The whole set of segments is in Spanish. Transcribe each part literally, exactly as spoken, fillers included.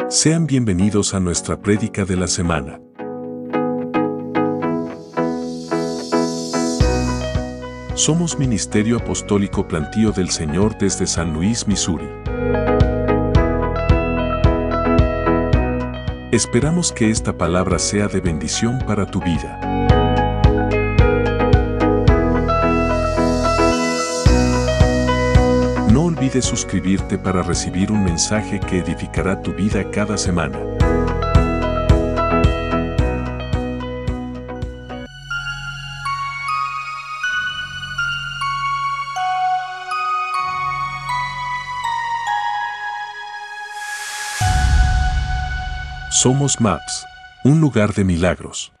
Sean bienvenidos a nuestra prédica de la semana. Somos Ministerio Apostólico Plantío del Señor desde San Luis, Missouri. Esperamos que esta palabra sea de bendición para tu vida. No olvides suscribirte para recibir un mensaje que edificará tu vida cada semana. Somos M A P S, un lugar de milagros.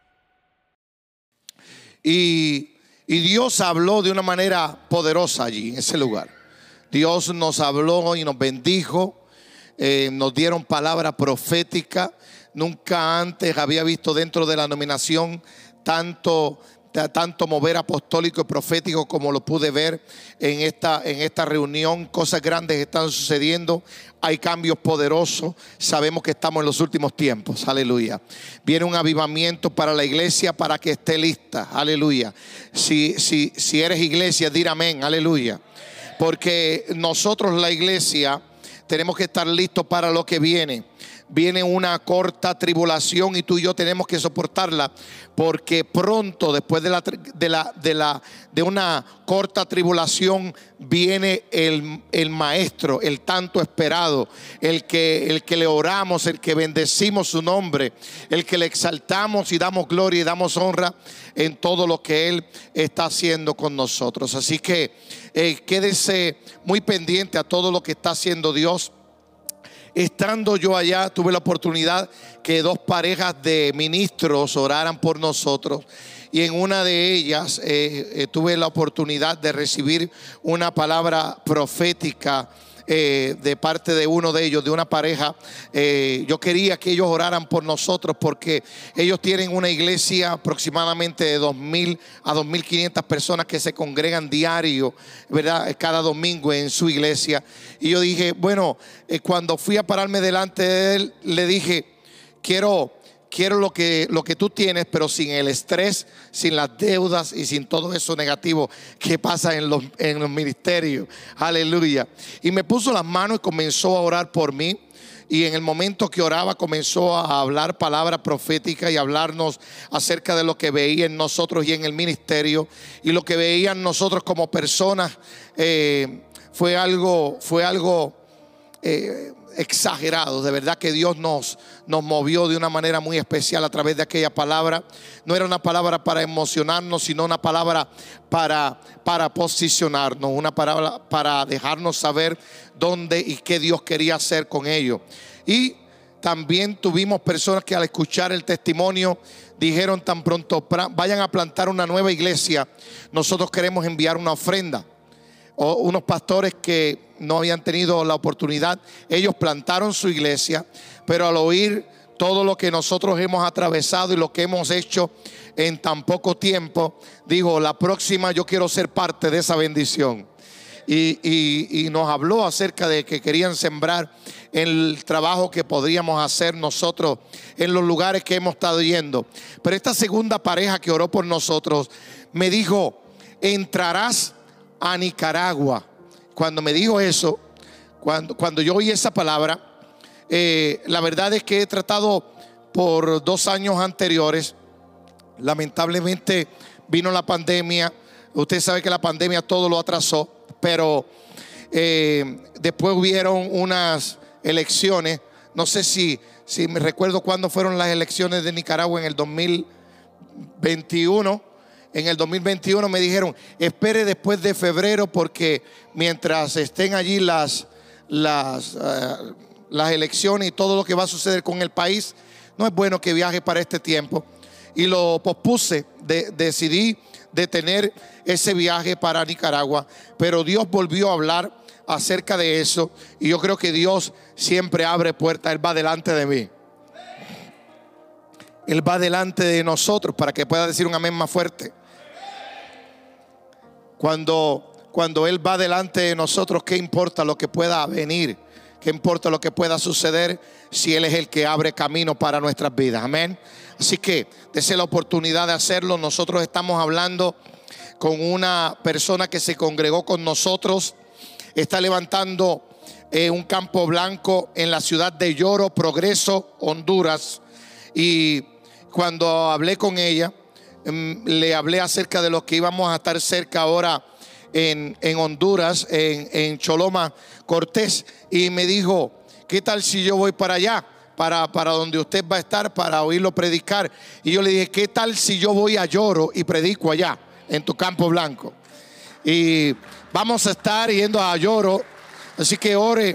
Y, y Dios habló de una manera poderosa allí, en ese lugar. Dios nos habló y nos bendijo, eh, nos dieron palabra profética. Nunca antes había visto dentro de la denominación tanto, tanto mover apostólico y profético como lo pude ver en esta, en esta reunión. Cosas grandes están sucediendo, hay cambios poderosos. Sabemos que estamos en los últimos tiempos, aleluya. Viene un avivamiento para la iglesia para que esté lista, aleluya. Si, si, si eres iglesia, di amén, aleluya. Porque nosotros, la iglesia, tenemos que estar listos para lo que viene. Viene una corta tribulación y tú y yo tenemos que soportarla, porque pronto, después de, la, de, la, de, la, de una corta tribulación, viene el, el maestro, el tanto esperado, el que, el que le oramos, el que bendecimos su nombre, el que le exaltamos y damos gloria y damos honra en todo lo que Él está haciendo con nosotros. Así que eh, quédese muy pendiente a todo lo que está haciendo Dios. Estando yo allá, tuve la oportunidad que dos parejas de ministros oraran por nosotros. Y en una de ellas eh, eh, tuve la oportunidad de recibir una palabra profética eh, de parte de uno de ellos, de una pareja. Eh, yo quería que ellos oraran por nosotros porque ellos tienen una iglesia aproximadamente de dos mil a dos mil quinientas personas que se congregan diario, ¿verdad? Cada domingo en su iglesia. Y yo dije, bueno, eh, cuando fui a pararme delante de él, le dije, quiero... Quiero lo que, lo que tú tienes, pero sin el estrés, sin las deudas y sin todo eso negativo que pasa en los, en los ministerios. Aleluya. Y me puso las manos y comenzó a orar por mí. Y en el momento que oraba comenzó a hablar palabra profética y hablarnos acerca de lo que veía en nosotros y en el ministerio. Y lo que veían nosotros como personas eh, fue algo, fue algo eh, exagerado. De verdad que Dios nos, nos movió de una manera muy especial a través de aquella palabra. No era una palabra para emocionarnos, sino una palabra para, para posicionarnos, una palabra para dejarnos saber dónde y qué Dios quería hacer con ellos. Y también tuvimos personas que al escuchar el testimonio dijeron, tan pronto vayan a plantar una nueva iglesia, nosotros queremos enviar una ofrenda. O unos pastores que no habían tenido la oportunidad, ellos plantaron su iglesia, pero al oír todo lo que nosotros hemos atravesado y lo que hemos hecho en tan poco tiempo, dijo, la próxima yo quiero ser parte de esa bendición. Y, y, y nos habló acerca de que querían sembrar el trabajo que podríamos hacer nosotros en los lugares que hemos estado yendo. Pero esta segunda pareja que oró por nosotros me dijo, entrarás a Nicaragua. Cuando me dijo eso, cuando, cuando yo oí esa palabra, eh, la verdad es que he tratado por dos años anteriores. Lamentablemente vino la pandemia. Usted sabe que la pandemia todo lo atrasó, pero eh, después hubieron unas elecciones. No sé si, si me recuerdo cuándo fueron las elecciones de Nicaragua, en el dos mil veintiuno. En el dos mil veintiuno me dijeron, espere después de febrero, porque mientras estén allí las, las, uh, las elecciones y todo lo que va a suceder con el país, no es bueno que viaje para este tiempo. Y lo pospuse, de, decidí detener ese viaje para Nicaragua. Pero Dios volvió a hablar acerca de eso. Y yo creo que Dios siempre abre puertas. Él va delante de mí. Él va delante de nosotros, para que pueda decir un amén más fuerte. Cuando, cuando Él va delante de nosotros, ¿qué importa lo que pueda venir? ¿Qué importa lo que pueda suceder si Él es el que abre camino para nuestras vidas? Amén. Así que dése la oportunidad de hacerlo. Nosotros estamos hablando con una persona que se congregó con nosotros. Está levantando eh, un campo blanco en la ciudad de Lloro, Progreso, Honduras. Y cuando hablé con ella, eh, le hablé acerca de lo que íbamos a estar cerca ahora en, en Honduras, en, en Choloma, Cortés. Y me dijo, ¿qué tal si yo voy para allá? Para, para donde usted va a estar, para oírlo predicar. Y yo le dije, ¿qué tal si yo voy a Lloro y predico allá, en tu campo blanco? Y vamos a estar yendo a Lloro. Así que ore,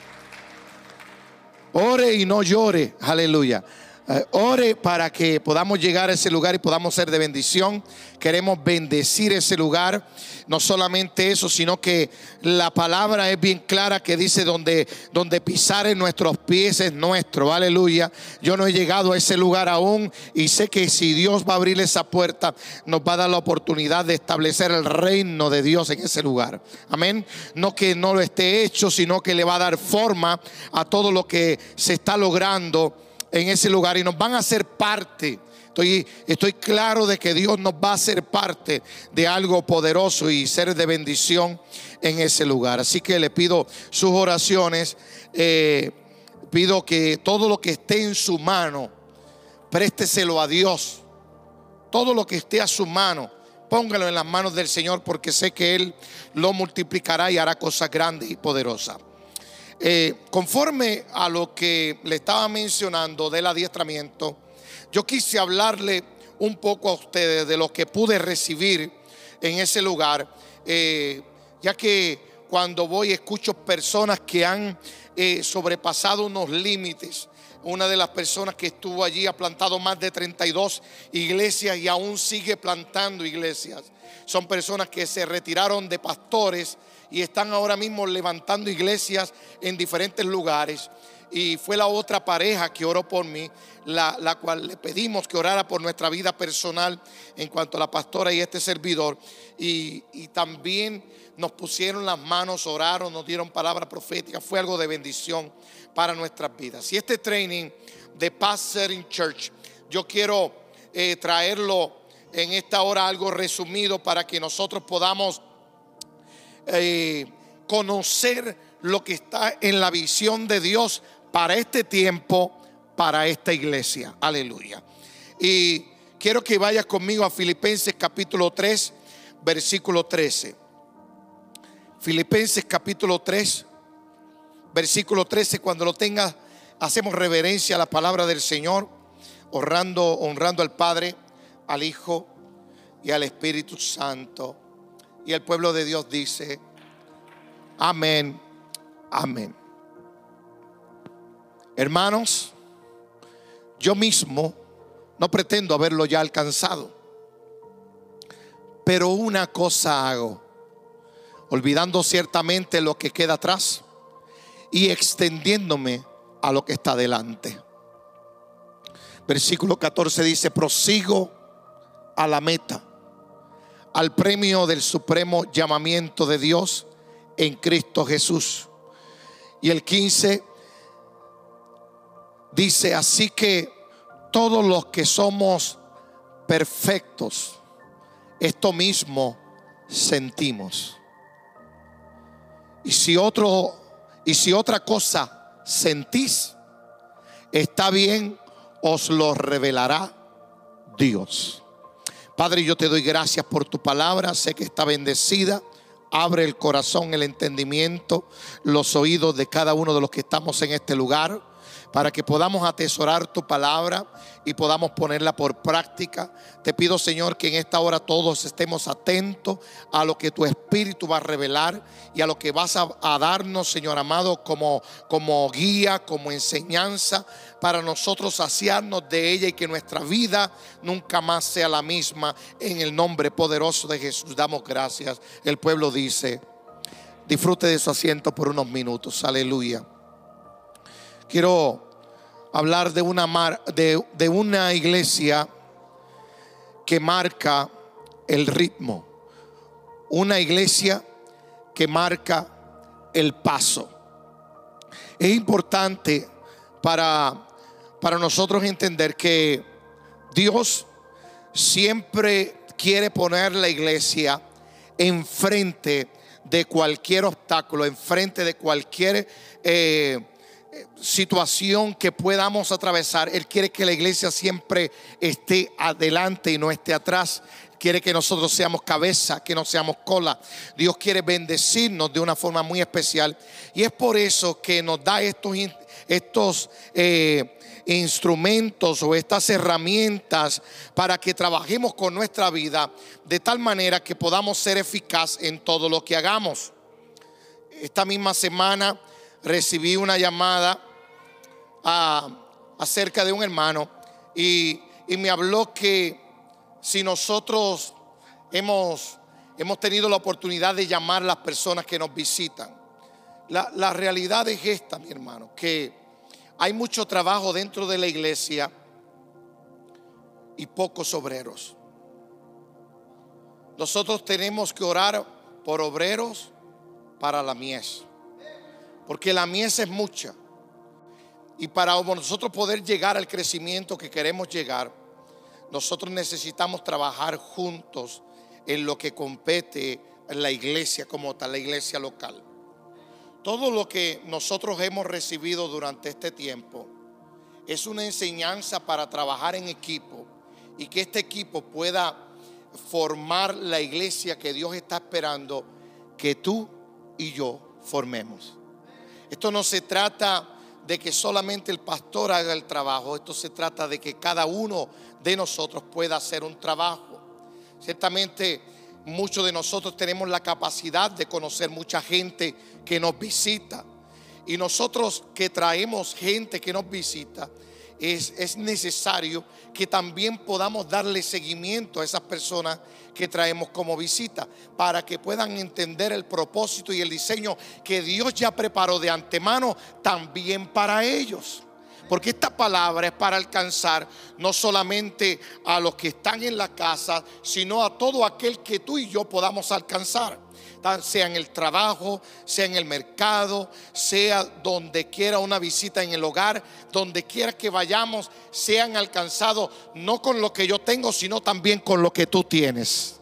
ore y no llore. Aleluya. Uh, ore para que podamos llegar a ese lugar y podamos ser de bendición. Queremos bendecir ese lugar. No solamente eso, sino que la palabra es bien clara, que dice donde, donde pisaren nuestros pies es nuestro. Aleluya. Yo no he llegado a ese lugar aún, y sé que si Dios va a abrir esa puerta, nos va a dar la oportunidad de establecer el reino de Dios en ese lugar. Amén. No que no lo esté hecho, sino que le va a dar forma a todo lo que se está logrando en ese lugar, y nos van a hacer parte. Estoy, estoy claro de que Dios nos va a hacer parte de algo poderoso y ser de bendición en ese lugar. Así que le pido sus oraciones. Eh, pido que todo lo que esté en su mano, présteselo a Dios. Todo lo que esté a su mano, póngalo en las manos del Señor, porque sé que Él lo multiplicará y hará cosas grandes y poderosas. Eh, conforme a lo que le estaba mencionando del adiestramiento, yo quise hablarle un poco a ustedes de lo que pude recibir en ese lugar, eh, ya que cuando voy escucho personas que han eh, sobrepasado unos límites. Una de las personas que estuvo allí ha plantado más de treinta y dos iglesias y aún sigue plantando iglesias. Son personas que se retiraron de pastores y están ahora mismo levantando iglesias en diferentes lugares. Y fue la otra pareja que oró por mí, la, la cual le pedimos que orara por nuestra vida personal en cuanto a la pastora y este servidor. Y, y también nos pusieron las manos, oraron, nos dieron palabra profética. Fue algo de bendición para nuestras vidas. Y este training de Pastoring Church, yo quiero eh, traerlo en esta hora algo resumido para que nosotros podamos Eh, conocer lo que está en la visión de Dios para este tiempo, para esta iglesia. Aleluya. Y quiero que vayas conmigo a Filipenses capítulo tres, versículo trece. Filipenses capítulo tres, versículo trece. Cuando lo tengas, hacemos reverencia a la palabra del Señor, honrando, honrando al Padre, al Hijo y al Espíritu Santo. Y el pueblo de Dios dice: amén, amén. Hermanos, yo mismo no pretendo haberlo ya alcanzado, pero una cosa hago, olvidando ciertamente lo que queda atrás y extendiéndome a lo que está delante. Versículo catorce dice: prosigo a la meta, al premio del supremo llamamiento de Dios en Cristo Jesús. Y el quince dice: así que todos los que somos perfectos, esto mismo sentimos. Y si otro, y si otra cosa sentís, está bien, os lo revelará Dios. Padre, yo te doy gracias por tu palabra. Sé que está bendecida. Abre el corazón, el entendimiento, los oídos de cada uno de los que estamos en este lugar, para que podamos atesorar tu palabra y podamos ponerla por práctica. Te pido, Señor, que en esta hora todos estemos atentos a lo que tu Espíritu va a revelar y a lo que vas a, a darnos, Señor amado, como, como guía, como enseñanza, para nosotros saciarnos de ella y que nuestra vida nunca más sea la misma. En el nombre poderoso de Jesús damos gracias. El pueblo dice: disfrute de su asiento por unos minutos. Aleluya. Quiero hablar de una, mar, de, de una iglesia que marca el ritmo, una iglesia que marca el paso. Es importante para, para nosotros entender que Dios siempre quiere poner la iglesia enfrente de cualquier obstáculo, enfrente de cualquier eh, situación que podamos atravesar. Él quiere que la iglesia siempre esté adelante y no esté atrás. Quiere que nosotros seamos cabeza, que no seamos cola. Dios quiere bendecirnos de una forma muy especial, y es por eso que nos da estos, estos eh, instrumentos o estas herramientas para que trabajemos con nuestra vida de tal manera que podamos ser eficaz en todo lo que hagamos. Esta misma semana recibí una llamada a, acerca de un hermano y, y me habló que si nosotros hemos, hemos tenido la oportunidad de llamar a las personas que nos visitan. La, la realidad es esta, mi hermano, que hay mucho trabajo dentro de la iglesia y pocos obreros. Nosotros tenemos que orar por obreros para la mies, porque la mies es mucha, y para nosotros poder llegar al crecimiento que queremos llegar, nosotros necesitamos trabajar juntos en lo que compete en la iglesia como tal, la iglesia local. Todo lo que nosotros hemos recibido durante este tiempo es una enseñanza para trabajar en equipo y que este equipo pueda formar la iglesia que Dios está esperando que tú y yo formemos. Esto no se trata de que solamente el pastor haga el trabajo. Esto se trata de que cada uno de nosotros pueda hacer un trabajo. Ciertamente muchos de nosotros tenemos la capacidad de conocer mucha gente que nos visita, y nosotros que traemos gente que nos visita, es, es necesario que también podamos darle seguimiento a esas personas que traemos como visita, para que puedan entender el propósito y el diseño que Dios ya preparó de antemano también para ellos. Porque esta palabra es para alcanzar no solamente a los que están en la casa, sino a todo aquel que tú y yo podamos alcanzar, sea en el trabajo, sea en el mercado, sea donde quiera una visita en el hogar, donde quiera que vayamos, sean alcanzados no con lo que yo tengo, sino también con lo que tú tienes.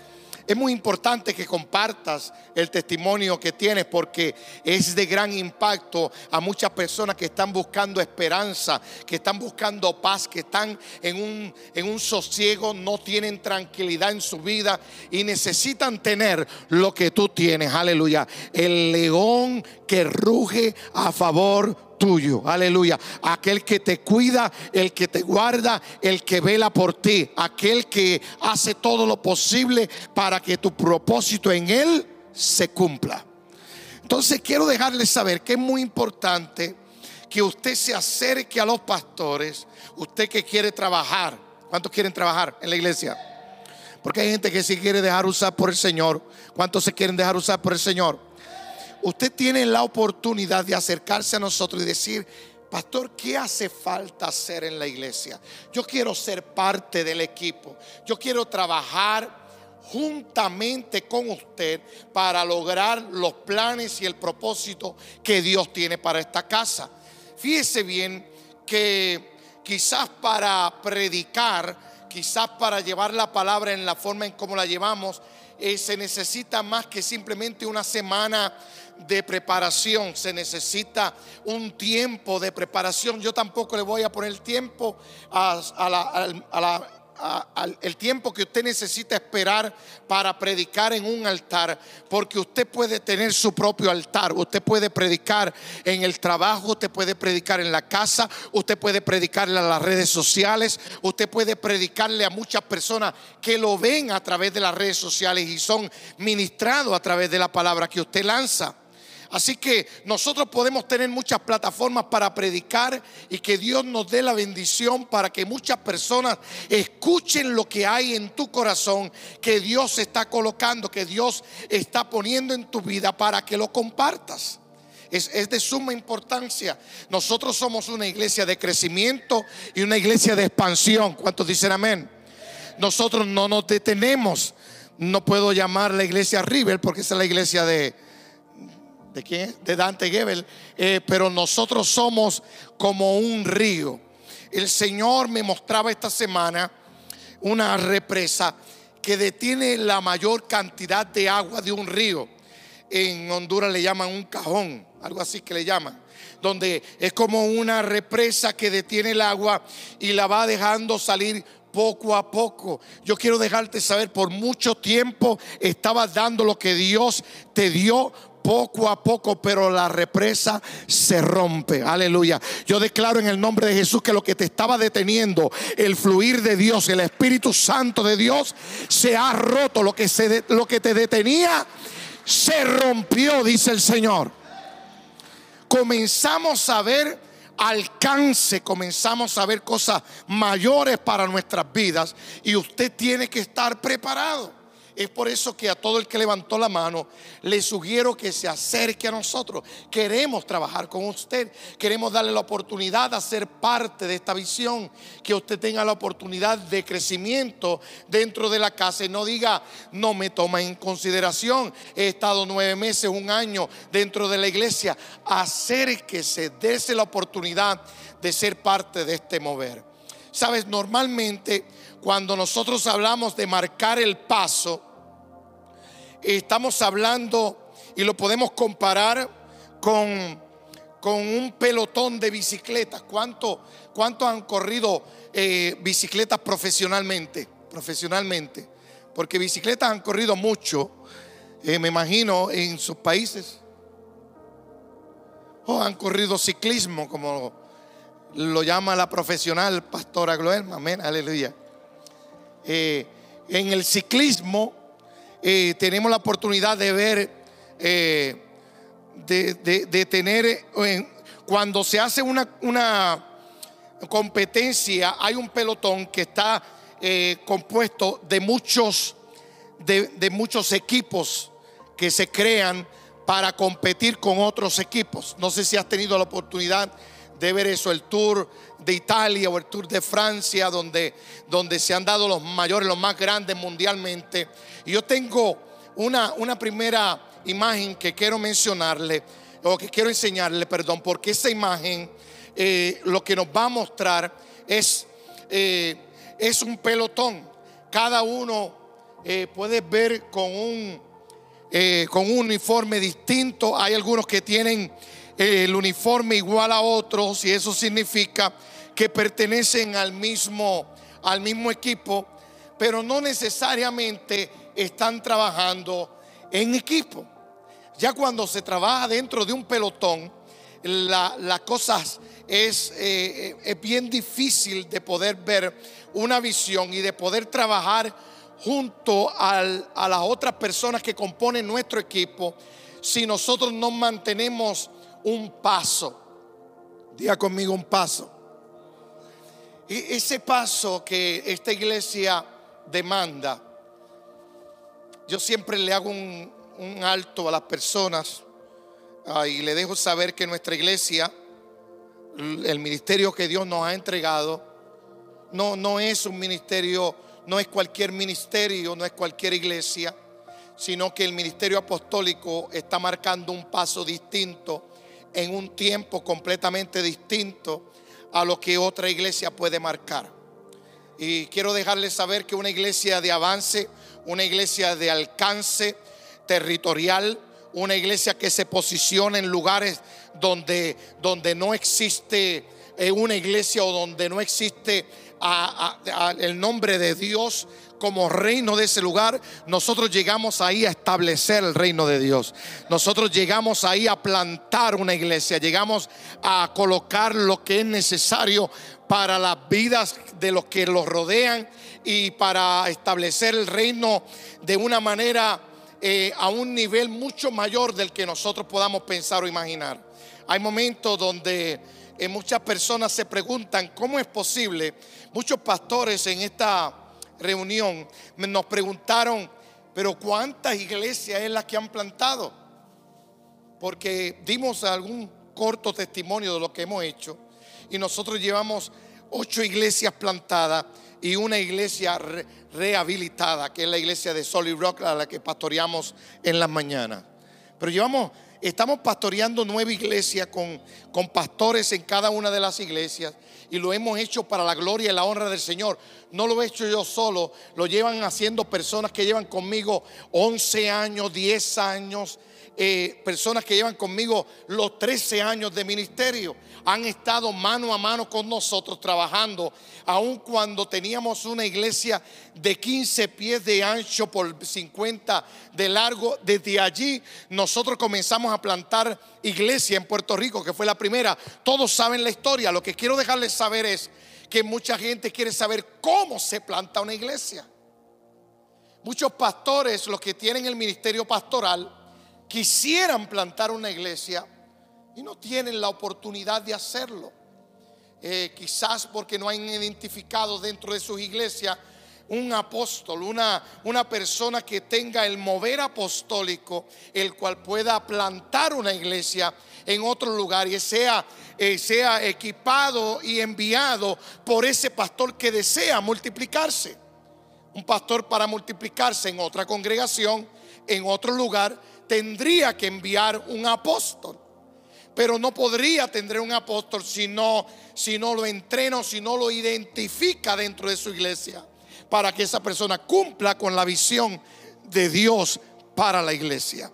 Es muy importante que compartas el testimonio que tienes, porque es de gran impacto a muchas personas que están buscando esperanza, que están buscando paz, que están en un, en un sosiego, no tienen tranquilidad en su vida y necesitan tener lo que tú tienes. Aleluya. El león que ruge a favor tuyo, aleluya. Aquel que te cuida, el que te guarda, el que vela por ti, aquel que hace todo lo posible para que tu propósito en él se cumpla. Entonces quiero dejarles saber que es muy importante que usted se acerque a los pastores. Usted que quiere trabajar, ¿cuántos quieren trabajar en la iglesia? Porque hay gente que se quiere dejar usar por el Señor. ¿Cuántos se quieren dejar usar por el Señor? Usted tiene la oportunidad de acercarse a nosotros y decir: pastor, ¿qué hace falta hacer en la iglesia? Yo quiero ser parte del equipo. Yo quiero trabajar juntamente con usted para lograr los planes y el propósito que Dios tiene para esta casa. Fíjese bien que quizás para predicar, quizás para llevar la palabra en la forma en como la llevamos, eh, se necesita más que simplemente una semana de preparación. Se necesita un tiempo de preparación. Yo tampoco le voy a poner tiempo a, a la, a la a, a, el tiempo que usted necesita esperar para predicar en un altar, porque usted puede tener su propio altar. Usted puede predicar en el trabajo, usted puede predicar en la casa, usted puede predicarle a las redes sociales, usted puede predicarle a muchas personas que lo ven a través de las redes sociales y son ministrados a través de la palabra que usted lanza. Así que nosotros podemos tener muchas plataformas para predicar, y que Dios nos dé la bendición para que muchas personas escuchen lo que hay en tu corazón, que Dios está colocando, que Dios está poniendo en tu vida, para que lo compartas. Es, es de suma importancia. Nosotros somos una iglesia de crecimiento y una iglesia de expansión. ¿Cuántos dicen amén? Nosotros no nos detenemos. No puedo llamar la iglesia River porque esa es la iglesia de ¿De quién es? De Dante Gebel. Eh, pero nosotros somos como un río. El Señor me mostraba esta semana una represa que detiene la mayor cantidad de agua de un río. En Honduras le llaman un cajón, algo así que le llaman, donde es como una represa que detiene el agua y la va dejando salir poco a poco. Yo quiero dejarte saber, por mucho tiempo estabas dando lo que Dios te dio poco a poco, pero la represa se rompe. Aleluya. Yo declaro en el nombre de Jesús que lo que te estaba deteniendo, el fluir de Dios, el Espíritu Santo de Dios, se ha roto. Lo que, se, lo que te detenía se rompió, dice el Señor. Comenzamos a ver alcance, comenzamos a ver cosas mayores para nuestras vidas, y usted tiene que estar preparado. Es por eso que a todo el que levantó la mano le sugiero que se acerque a nosotros. Queremos trabajar con usted, queremos darle la oportunidad de ser parte de esta visión, que usted tenga la oportunidad de crecimiento dentro de la casa y no diga: no me toma en consideración, he estado nueve meses, un año dentro de la iglesia. Acérquese, dése la oportunidad de ser parte de este mover. Sabes, normalmente cuando nosotros hablamos de marcar el paso, estamos hablando, y lo podemos comparar con, con un pelotón de bicicletas. ¿Cuánto, ¿Cuántos han corrido eh, bicicletas profesionalmente? Profesionalmente. Porque bicicletas han corrido mucho, eh, me imagino, en sus países. O han corrido ciclismo, como lo llama la profesional pastora Gloelma. Amén, aleluya. Eh, en el ciclismo eh, tenemos la oportunidad de ver, eh, de, de, de tener, eh, cuando se hace una, una competencia, hay un pelotón que está eh, compuesto de muchos, de, de muchos equipos que se crean para competir con otros equipos. No sé si has tenido la oportunidad de ver eso, el Tour de Italia o el Tour de Francia, donde, donde se han dado los mayores, los más grandes mundialmente. Y yo tengo una, una primera imagen que quiero mencionarle, o que quiero enseñarle, perdón, porque esa imagen eh, lo que nos va a mostrar es, eh, es un pelotón. Cada uno eh, puede ver con un, eh, con un uniforme distinto. Hay algunos que tienen el uniforme igual a otros, y eso significa que pertenecen al mismo, al mismo equipo, pero no necesariamente están trabajando en equipo. Ya cuando se trabaja dentro de un pelotón, la, la cosa es, eh, es bien difícil de poder ver una visión y de poder trabajar junto al, a las otras personas que componen nuestro equipo, si nosotros no mantenemos un paso. Diga conmigo: un paso. Y ese paso que esta iglesia demanda, yo siempre le hago un, un alto a las personas uh, y le dejo saber que nuestra iglesia, el ministerio que Dios nos ha entregado, no, no es un ministerio, no es cualquier ministerio, no es cualquier iglesia, sino que el ministerio apostólico está marcando un paso distinto en un tiempo completamente distinto a lo que otra iglesia puede marcar. Y quiero dejarles saber que una iglesia de avance, una iglesia de alcance territorial, una iglesia que se posiciona en lugares donde, donde no existe eh, una iglesia, o donde no existe a, a, a el nombre de Dios como reino de ese lugar, nosotros llegamos ahí a establecer el reino de Dios. Nosotros llegamos ahí a plantar una iglesia, llegamos a colocar lo que es necesario para las vidas de los que los rodean y para establecer el reino de una manera eh, a un nivel mucho mayor del que nosotros podamos pensar o imaginar. Hay momentos donde eh, muchas personas se preguntan cómo es posible. Muchos pastores en esta reunión nos preguntaron: pero ¿cuántas iglesias es las que han plantado? Porque dimos algún corto testimonio de lo que hemos hecho, y nosotros llevamos ocho iglesias plantadas y una iglesia re rehabilitada, que es la iglesia de Solid Rock, a la que pastoreamos en las mañanas. Pero llevamos estamos pastoreando nueva iglesia con, con pastores en cada una de las iglesias, y lo hemos hecho para la gloria y la honra del Señor. No lo he hecho yo solo, lo llevan haciendo personas que llevan conmigo once años, diez años, eh, personas que llevan conmigo los trece años de ministerio. Han estado mano a mano con nosotros trabajando, aun cuando teníamos una iglesia de quince pies de ancho por cincuenta de largo. Desde allí nosotros comenzamos a plantar iglesia en Puerto Rico, que fue la primera. Todos saben la historia. Lo que quiero dejarles saber es que mucha gente quiere saber cómo se planta una iglesia. Muchos pastores, los que tienen el ministerio pastoral, quisieran plantar una iglesia y no tienen la oportunidad de hacerlo. Eh, quizás porque no han identificado dentro de sus iglesias un apóstol, una, una persona que tenga el mover apostólico, el cual pueda plantar una iglesia en otro lugar y sea, eh, sea equipado y enviado por ese pastor que desea multiplicarse. Un pastor, para multiplicarse en otra congregación, en otro lugar, tendría que enviar un apóstol. Pero no podría tener un apóstol si no, si no lo entrena, si no lo identifica dentro de su iglesia, para que esa persona cumpla con la visión de Dios para la iglesia.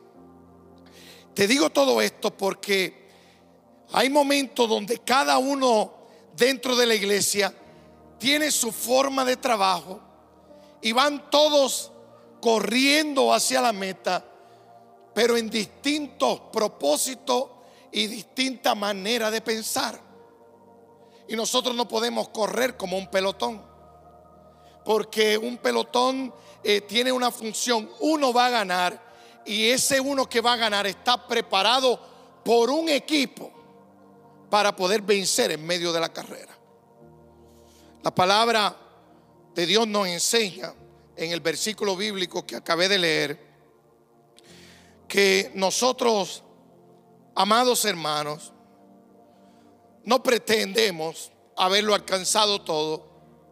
Te digo todo esto porque hay momentos donde cada uno dentro de la iglesia tiene su forma de trabajo y van todos corriendo hacia la meta, pero en distintos propósitos y distinta manera de pensar. Y nosotros no podemos correr como un pelotón, porque un pelotón eh, tiene una función. Uno va a ganar, y ese uno que va a ganar está preparado por un equipo para poder vencer en medio de la carrera. La palabra de Dios nos enseña en el versículo bíblico que acabé de leer, que nosotros, amados hermanos, no pretendemos haberlo alcanzado todo,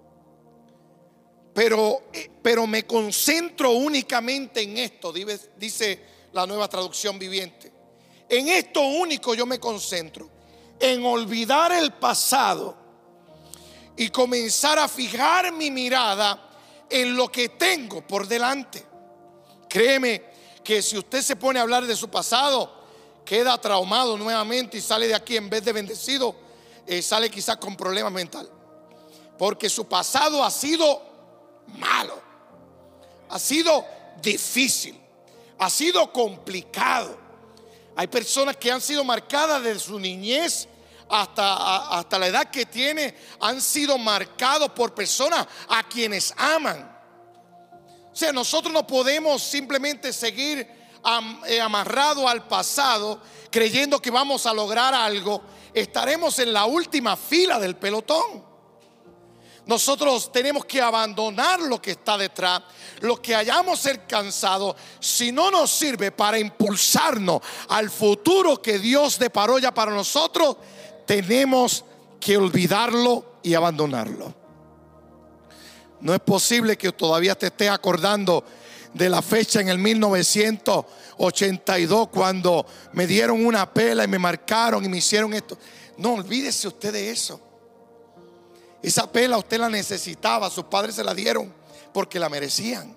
pero, pero me concentro únicamente en esto, dice la Nueva Traducción Viviente. En esto único yo me concentro, en olvidar el pasado y comenzar a fijar mi mirada en lo que tengo por delante. Créeme que si usted se pone a hablar de su pasado, queda traumado nuevamente y sale de aquí, en vez de bendecido, eh, sale quizás con problemas mentales, porque su pasado ha sido malo, ha sido difícil, ha sido complicado. Hay personas que han sido marcadas desde su niñez hasta, a, hasta la edad que tiene, han sido marcados por personas a quienes aman. O sea, nosotros no podemos simplemente seguir am, eh, amarrados al pasado creyendo que vamos a lograr algo. Estaremos en la última fila del pelotón. Nosotros tenemos que abandonar lo que está detrás, lo que hayamos alcanzado. Si no nos sirve para impulsarnos al futuro que Dios deparó ya para nosotros, tenemos que olvidarlo y abandonarlo. No es posible que todavía te estés acordando de la fecha en el mil novecientos ochenta y dos, cuando me dieron una pela y me marcaron y me hicieron esto. No, olvídese usted de eso. Esa pela usted la necesitaba, sus padres se la dieron porque la merecían.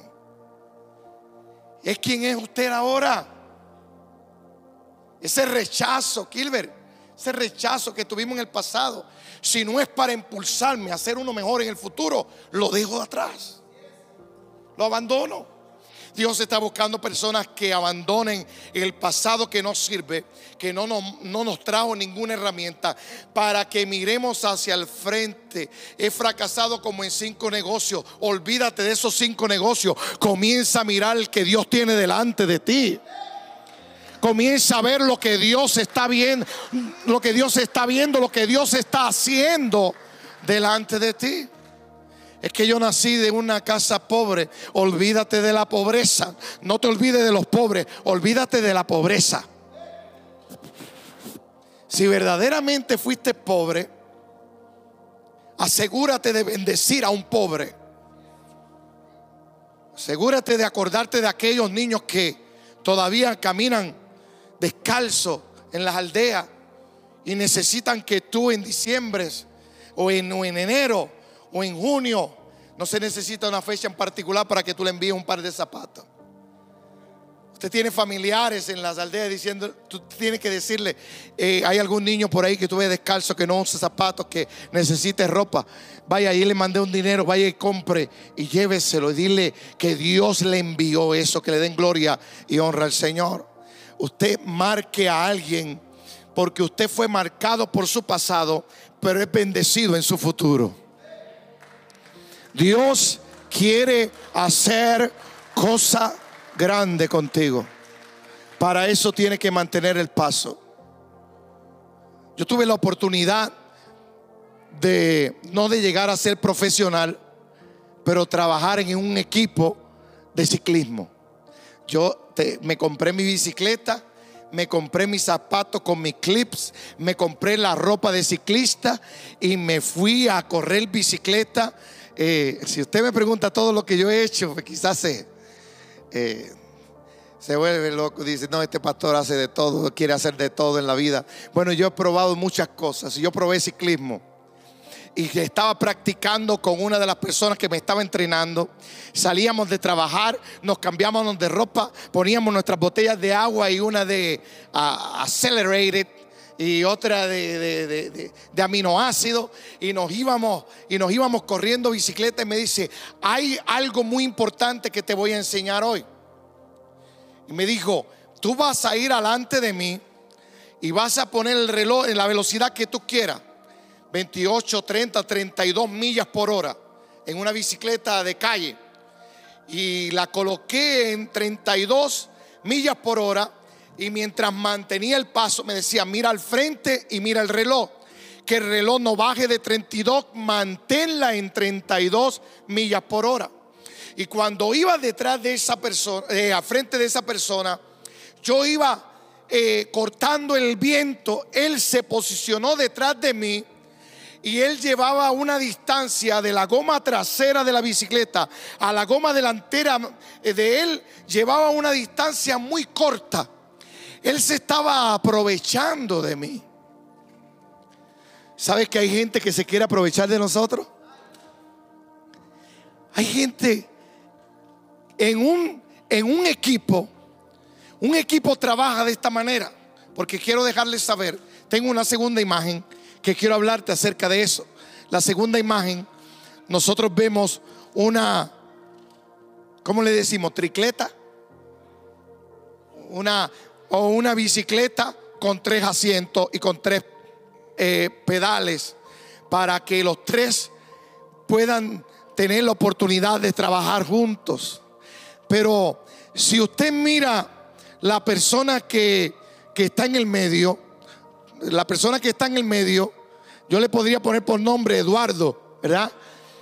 Es quien es usted ahora. Ese rechazo, Kilber, ese rechazo que tuvimos en el pasado, si no es para impulsarme a ser uno mejor en el futuro, lo dejo de atrás, lo abandono. Dios está buscando personas que abandonen el pasado que no sirve, que no nos, no nos trajo ninguna herramienta, para que miremos hacia el frente. He fracasado como en cinco negocios. Olvídate de esos cinco negocios. Comienza a mirar el que Dios tiene delante de ti. Comienza a ver lo que Dios está viendo, lo que Dios está viendo, lo que Dios está haciendo delante de ti. Es que yo nací de una casa pobre. Olvídate de la pobreza. No te olvides de los pobres. Olvídate de la pobreza. Si verdaderamente fuiste pobre, asegúrate de bendecir a un pobre. Asegúrate de acordarte de aquellos niños que todavía caminan descalzo en las aldeas y necesitan que tú en diciembre o en, o en enero o en junio, no se necesita una fecha en particular para que tú le envíes un par de zapatos. Usted tiene familiares en las aldeas diciendo, tú tienes que decirle, eh, hay algún niño por ahí que tú ves descalzo, que no usa zapatos, que necesite ropa. Vaya, ahí le mandé un dinero, vaya y compre y lléveselo y dile que Dios le envió eso, que le den gloria y honra al Señor. Usted marque a alguien porque usted fue marcado por su pasado, pero es bendecido en su futuro. Dios quiere hacer cosas grande contigo. Para eso tiene que mantener el paso. Yo tuve la oportunidad de no de llegar a ser profesional, pero trabajar en un equipo de ciclismo. Yo te, me compré mi bicicleta, me compré mis zapatos con mis clips, me compré la ropa de ciclista y me fui a correr bicicleta. Eh, si usted me pregunta todo lo que yo he hecho, pues quizás sé. Eh, se vuelve loco, dice, no, este pastor hace de todo, quiere hacer de todo en la vida. Bueno, yo he probado muchas cosas. Yo probé ciclismo y estaba practicando con una de las personas que me estaba entrenando. Salíamos de trabajar, nos cambiábamos de ropa, poníamos nuestras botellas de agua y una de uh, Accelerated y otra de, de, de, de, de aminoácidos, y nos íbamos y nos íbamos corriendo bicicleta. Y me dice, hay algo muy importante que te voy a enseñar hoy. Y me dijo, tú vas a ir alante de mí y vas a poner el reloj en la velocidad que tú quieras, veintiocho, treinta, treinta y dos millas por hora, en una bicicleta de calle. Y la coloqué en treinta y dos millas por hora. Y mientras mantenía el paso me decía, mira al frente y mira el reloj, que el reloj no baje de treinta y dos, manténla en treinta y dos millas por hora. Y cuando iba detrás de esa persona, eh, a frente de esa persona, yo iba eh, cortando el viento. Él se posicionó detrás de mí y él llevaba una distancia de la goma trasera de la bicicleta a la goma delantera de él, llevaba una distancia muy corta. Él se estaba aprovechando de mí. ¿Sabes que hay gente que se quiere aprovechar de nosotros? Hay gente en un, en un equipo. Un equipo trabaja de esta manera. Porque quiero dejarles saber, tengo una segunda imagen que quiero hablarte acerca de eso. La segunda imagen, nosotros vemos una, ¿cómo le decimos? Tricleta. Una o una bicicleta con tres asientos y con tres eh, pedales, para que los tres puedan tener la oportunidad de trabajar juntos. Pero si usted mira la persona que, que está en el medio, la persona que está en el medio, yo le podría poner por nombre Eduardo, ¿verdad?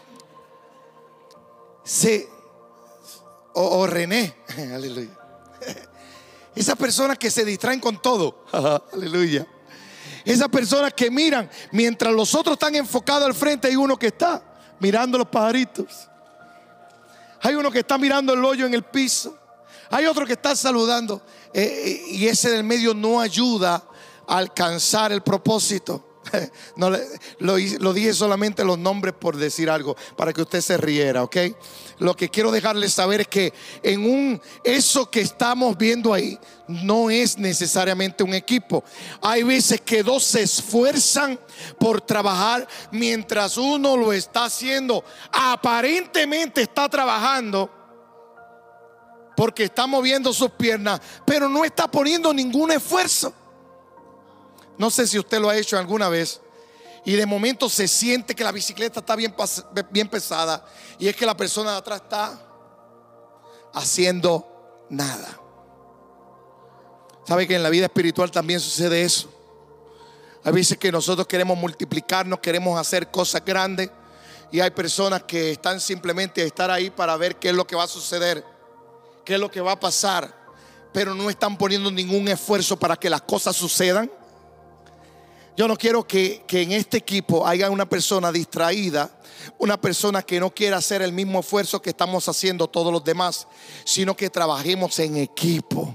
Se, o, o René, aleluya. Esas personas que se distraen con todo, aleluya. Esas personas que miran, mientras los otros están enfocados al frente, hay uno que está mirando los pajaritos. Hay uno que está mirando el hoyo en el piso. Hay otro que está saludando. Eh, y ese del medio no ayuda a alcanzar el propósito. No, lo, lo dije solamente los nombres por decir algo, para que usted se riera, ¿ok? Lo que quiero dejarles saber es que en un, eso que estamos viendo ahí no es necesariamente un equipo. Hay veces que dos se esfuerzan por trabajar, mientras uno lo está haciendo, aparentemente está trabajando porque está moviendo sus piernas, pero no está poniendo ningún esfuerzo. No sé si usted lo ha hecho alguna vez y de momento se siente que la bicicleta está bien, bien pesada, y es que la persona de atrás está haciendo nada. ¿Sabe que en la vida espiritual también sucede eso? Hay veces que nosotros queremos multiplicarnos, queremos hacer cosas grandes, y hay personas que están simplemente a estar ahí para ver qué es lo que va a suceder, qué es lo que va a pasar, pero no están poniendo ningún esfuerzo para que las cosas sucedan. Yo no quiero que, que en este equipo haya una persona distraída, una persona que no quiera hacer el mismo esfuerzo que estamos haciendo todos los demás, sino que trabajemos en equipo.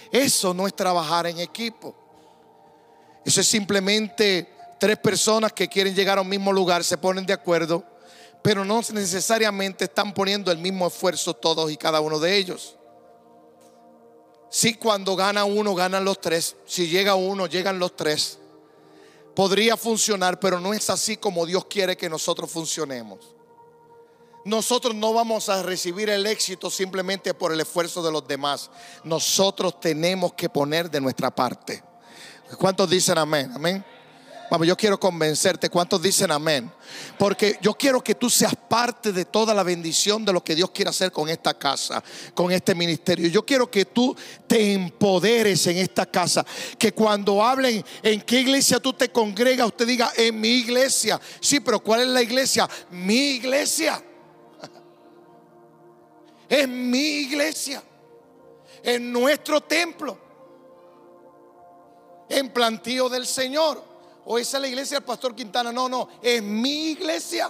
Eso no es trabajar en equipo. Eso es simplemente tres personas que quieren llegar a un mismo lugar, se ponen de acuerdo, pero no necesariamente están poniendo el mismo esfuerzo todos y cada uno de ellos. Si cuando gana uno, ganan los tres. Si llega uno, llegan los tres. Podría funcionar, pero no es así como Dios quiere que nosotros funcionemos. Nosotros no vamos a recibir el éxito simplemente por el esfuerzo de los demás. Nosotros tenemos que poner de nuestra parte. ¿Cuántos dicen amén? Amén. Vamos, yo quiero convencerte. ¿Cuántos dicen amén? Porque yo quiero que tú seas parte de toda la bendición de lo que Dios quiere hacer con esta casa, con este ministerio. Yo quiero que tú te empoderes en esta casa. Que cuando hablen en qué iglesia tú te congregas, usted diga en mi iglesia. Sí, pero ¿cuál es la iglesia? Mi iglesia. Es mi iglesia. Es nuestro templo. En Plantío del Señor. O esa es la iglesia del pastor Quintana. No, no, es mi iglesia.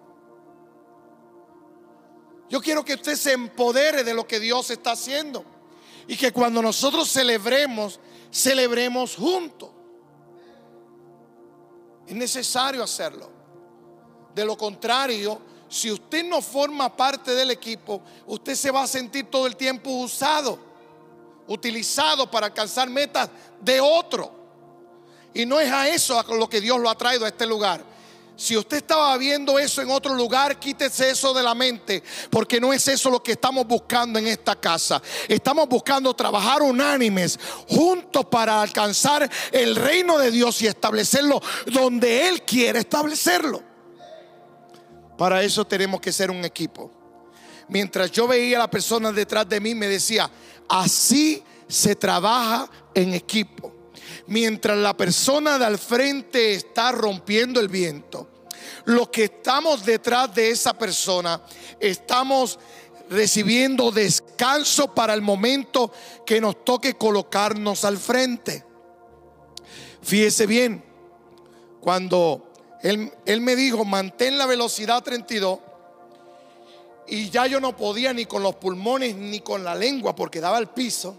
Yo quiero que usted se empodere de lo que Dios está haciendo. Y que cuando nosotros celebremos, celebremos juntos. Es necesario hacerlo. De lo contrario, si usted no forma parte del equipo, usted se va a sentir todo el tiempo usado, utilizado para alcanzar metas de otro. Y no es a eso a lo que Dios lo ha traído a este lugar. Si usted estaba viendo eso en otro lugar, quítese eso de la mente, porque no es eso lo que estamos buscando en esta casa. Estamos buscando trabajar unánimes juntos para alcanzar el reino de Dios y establecerlo donde Él quiere establecerlo. Para eso tenemos que ser un equipo. Mientras yo veía a la persona detrás de mí, me decía: así se trabaja en equipo. Mientras la persona de al frente está rompiendo el viento, los que estamos detrás de esa persona estamos recibiendo descanso para el momento que nos toque colocarnos al frente. Fíjese bien, cuando Él, él me dijo: mantén la velocidad treinta y dos. Y ya yo no podía ni con los pulmones ni con la lengua porque daba el piso.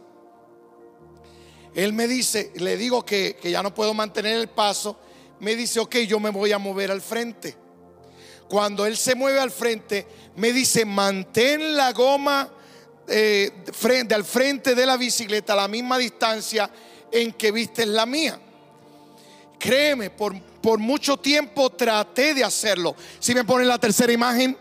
Él me dice, le digo que, que ya no puedo mantener el paso. Me dice: ok, yo me voy a mover al frente. Cuando él se mueve al frente, me dice: mantén la goma eh, frente, al frente de la bicicleta a la misma distancia en que viste la mía. Créeme, por, por mucho tiempo traté de hacerlo. Si me ponen la tercera imagen,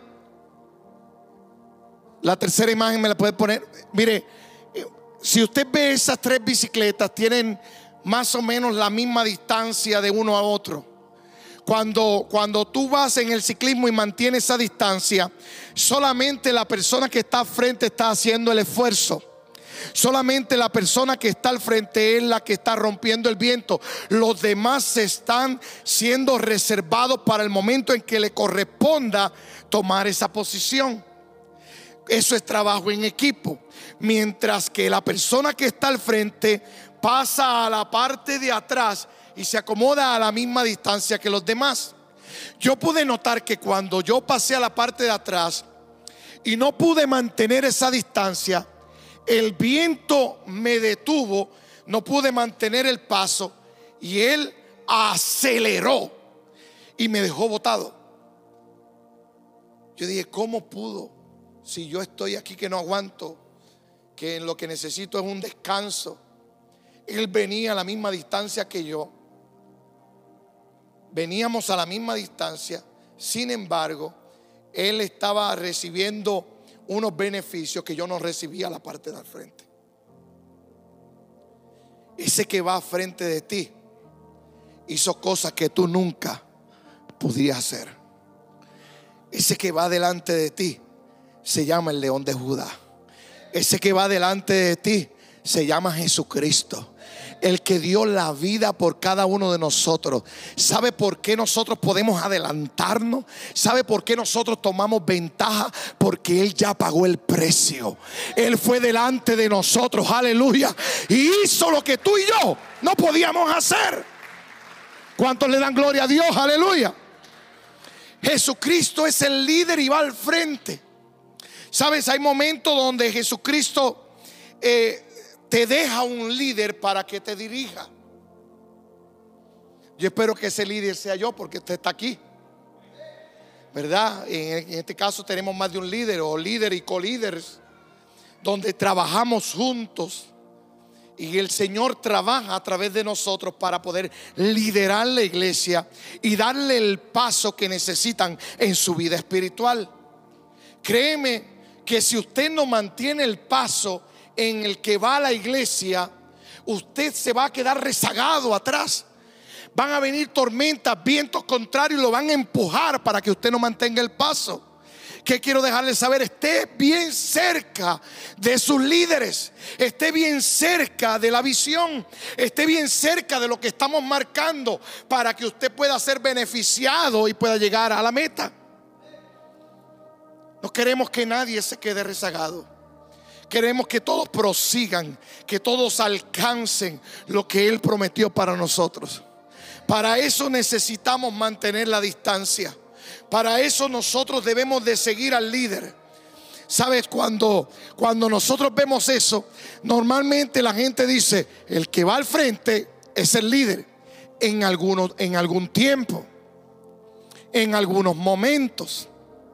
la tercera imagen me la puede poner. Mire, si usted ve esas tres bicicletas, tienen más o menos la misma distancia de uno a otro. Cuando, cuando tú vas en el ciclismo y mantienes esa distancia, solamente la persona que está al frente está haciendo el esfuerzo. Solamente la persona que está al frente es la que está rompiendo el viento. Los demás están siendo reservados para el momento en que le corresponda tomar esa posición. Eso es trabajo en equipo. Mientras que la persona que está al frente pasa a la parte de atrás y se acomoda a la misma distancia que los demás. Yo pude notar que cuando yo pasé a la parte de atrás y no pude mantener esa distancia, el viento me detuvo, no pude mantener el paso y él aceleró y me dejó botado. Yo dije: ¿cómo pudo? Si yo estoy aquí que no aguanto, que en lo que necesito es un descanso. Él venía a la misma distancia que yo. Veníamos a la misma distancia. Sin embargo, él estaba recibiendo unos beneficios que yo no recibía a la parte del frente. Ese que va frente de ti hizo cosas que tú nunca podías hacer. Ese que va delante de ti se llama el León de Judá. Ese que va delante de ti se llama Jesucristo, el que dio la vida por cada uno de nosotros. ¿Sabe por qué nosotros podemos adelantarnos? ¿Sabe por qué nosotros tomamos ventaja? Porque Él ya pagó el precio. Él fue delante de nosotros, aleluya, y hizo lo que tú y yo no podíamos hacer. ¿Cuántos le dan gloria a Dios? Aleluya. Jesucristo es el líder y va al frente. Sabes, hay momentos donde Jesucristo eh, te deja un líder para que te dirija. Yo espero que ese líder sea yo, porque usted está aquí, ¿verdad? En este caso tenemos más de un líder, o líder y colíderes, donde trabajamos juntos. Y el Señor trabaja a través de nosotros para poder liderar la iglesia y darle el paso que necesitan en su vida espiritual. Créeme que si usted no mantiene el paso en el que va a la iglesia, usted se va a quedar rezagado atrás. Van a venir tormentas, vientos contrarios, y lo van a empujar para que usted no mantenga el paso. ¿Qué quiero dejarles saber? Esté bien cerca de sus líderes, esté bien cerca de la visión, esté bien cerca de lo que estamos marcando, para que usted pueda ser beneficiado y pueda llegar a la meta. No queremos que nadie se quede rezagado. Queremos que todos prosigan, que todos alcancen lo que Él prometió para nosotros. Para eso necesitamos mantener la distancia. Para eso nosotros debemos de seguir al líder. ¿Sabes? Cuando, cuando nosotros vemos eso, normalmente la gente dice: el que va al frente es el líder. En, algunos, en algún tiempo, en algunos momentos,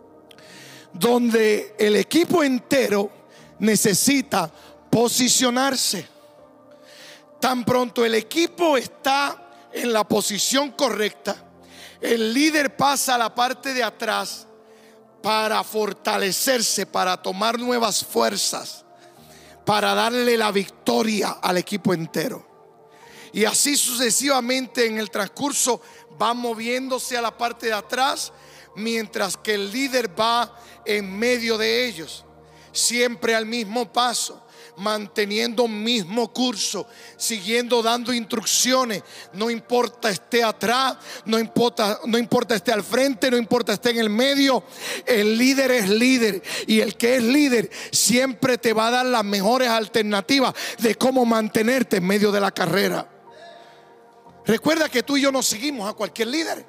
donde el equipo entero necesita posicionarse. Tan pronto el equipo está en la posición correcta, el líder pasa a la parte de atrás para fortalecerse, para tomar nuevas fuerzas, para darle la victoria al equipo entero. Y así sucesivamente en el transcurso van moviéndose a la parte de atrás, mientras que el líder va en medio de ellos, siempre al mismo paso, manteniendo un mismo curso, siguiendo dando instrucciones. No importa esté atrás, no importa, no importa esté al frente, no importa esté en el medio. El líder es líder, y el que es líder siempre te va a dar las mejores alternativas de cómo mantenerte en medio de la carrera. Recuerda que tú y yo no seguimos a cualquier líder.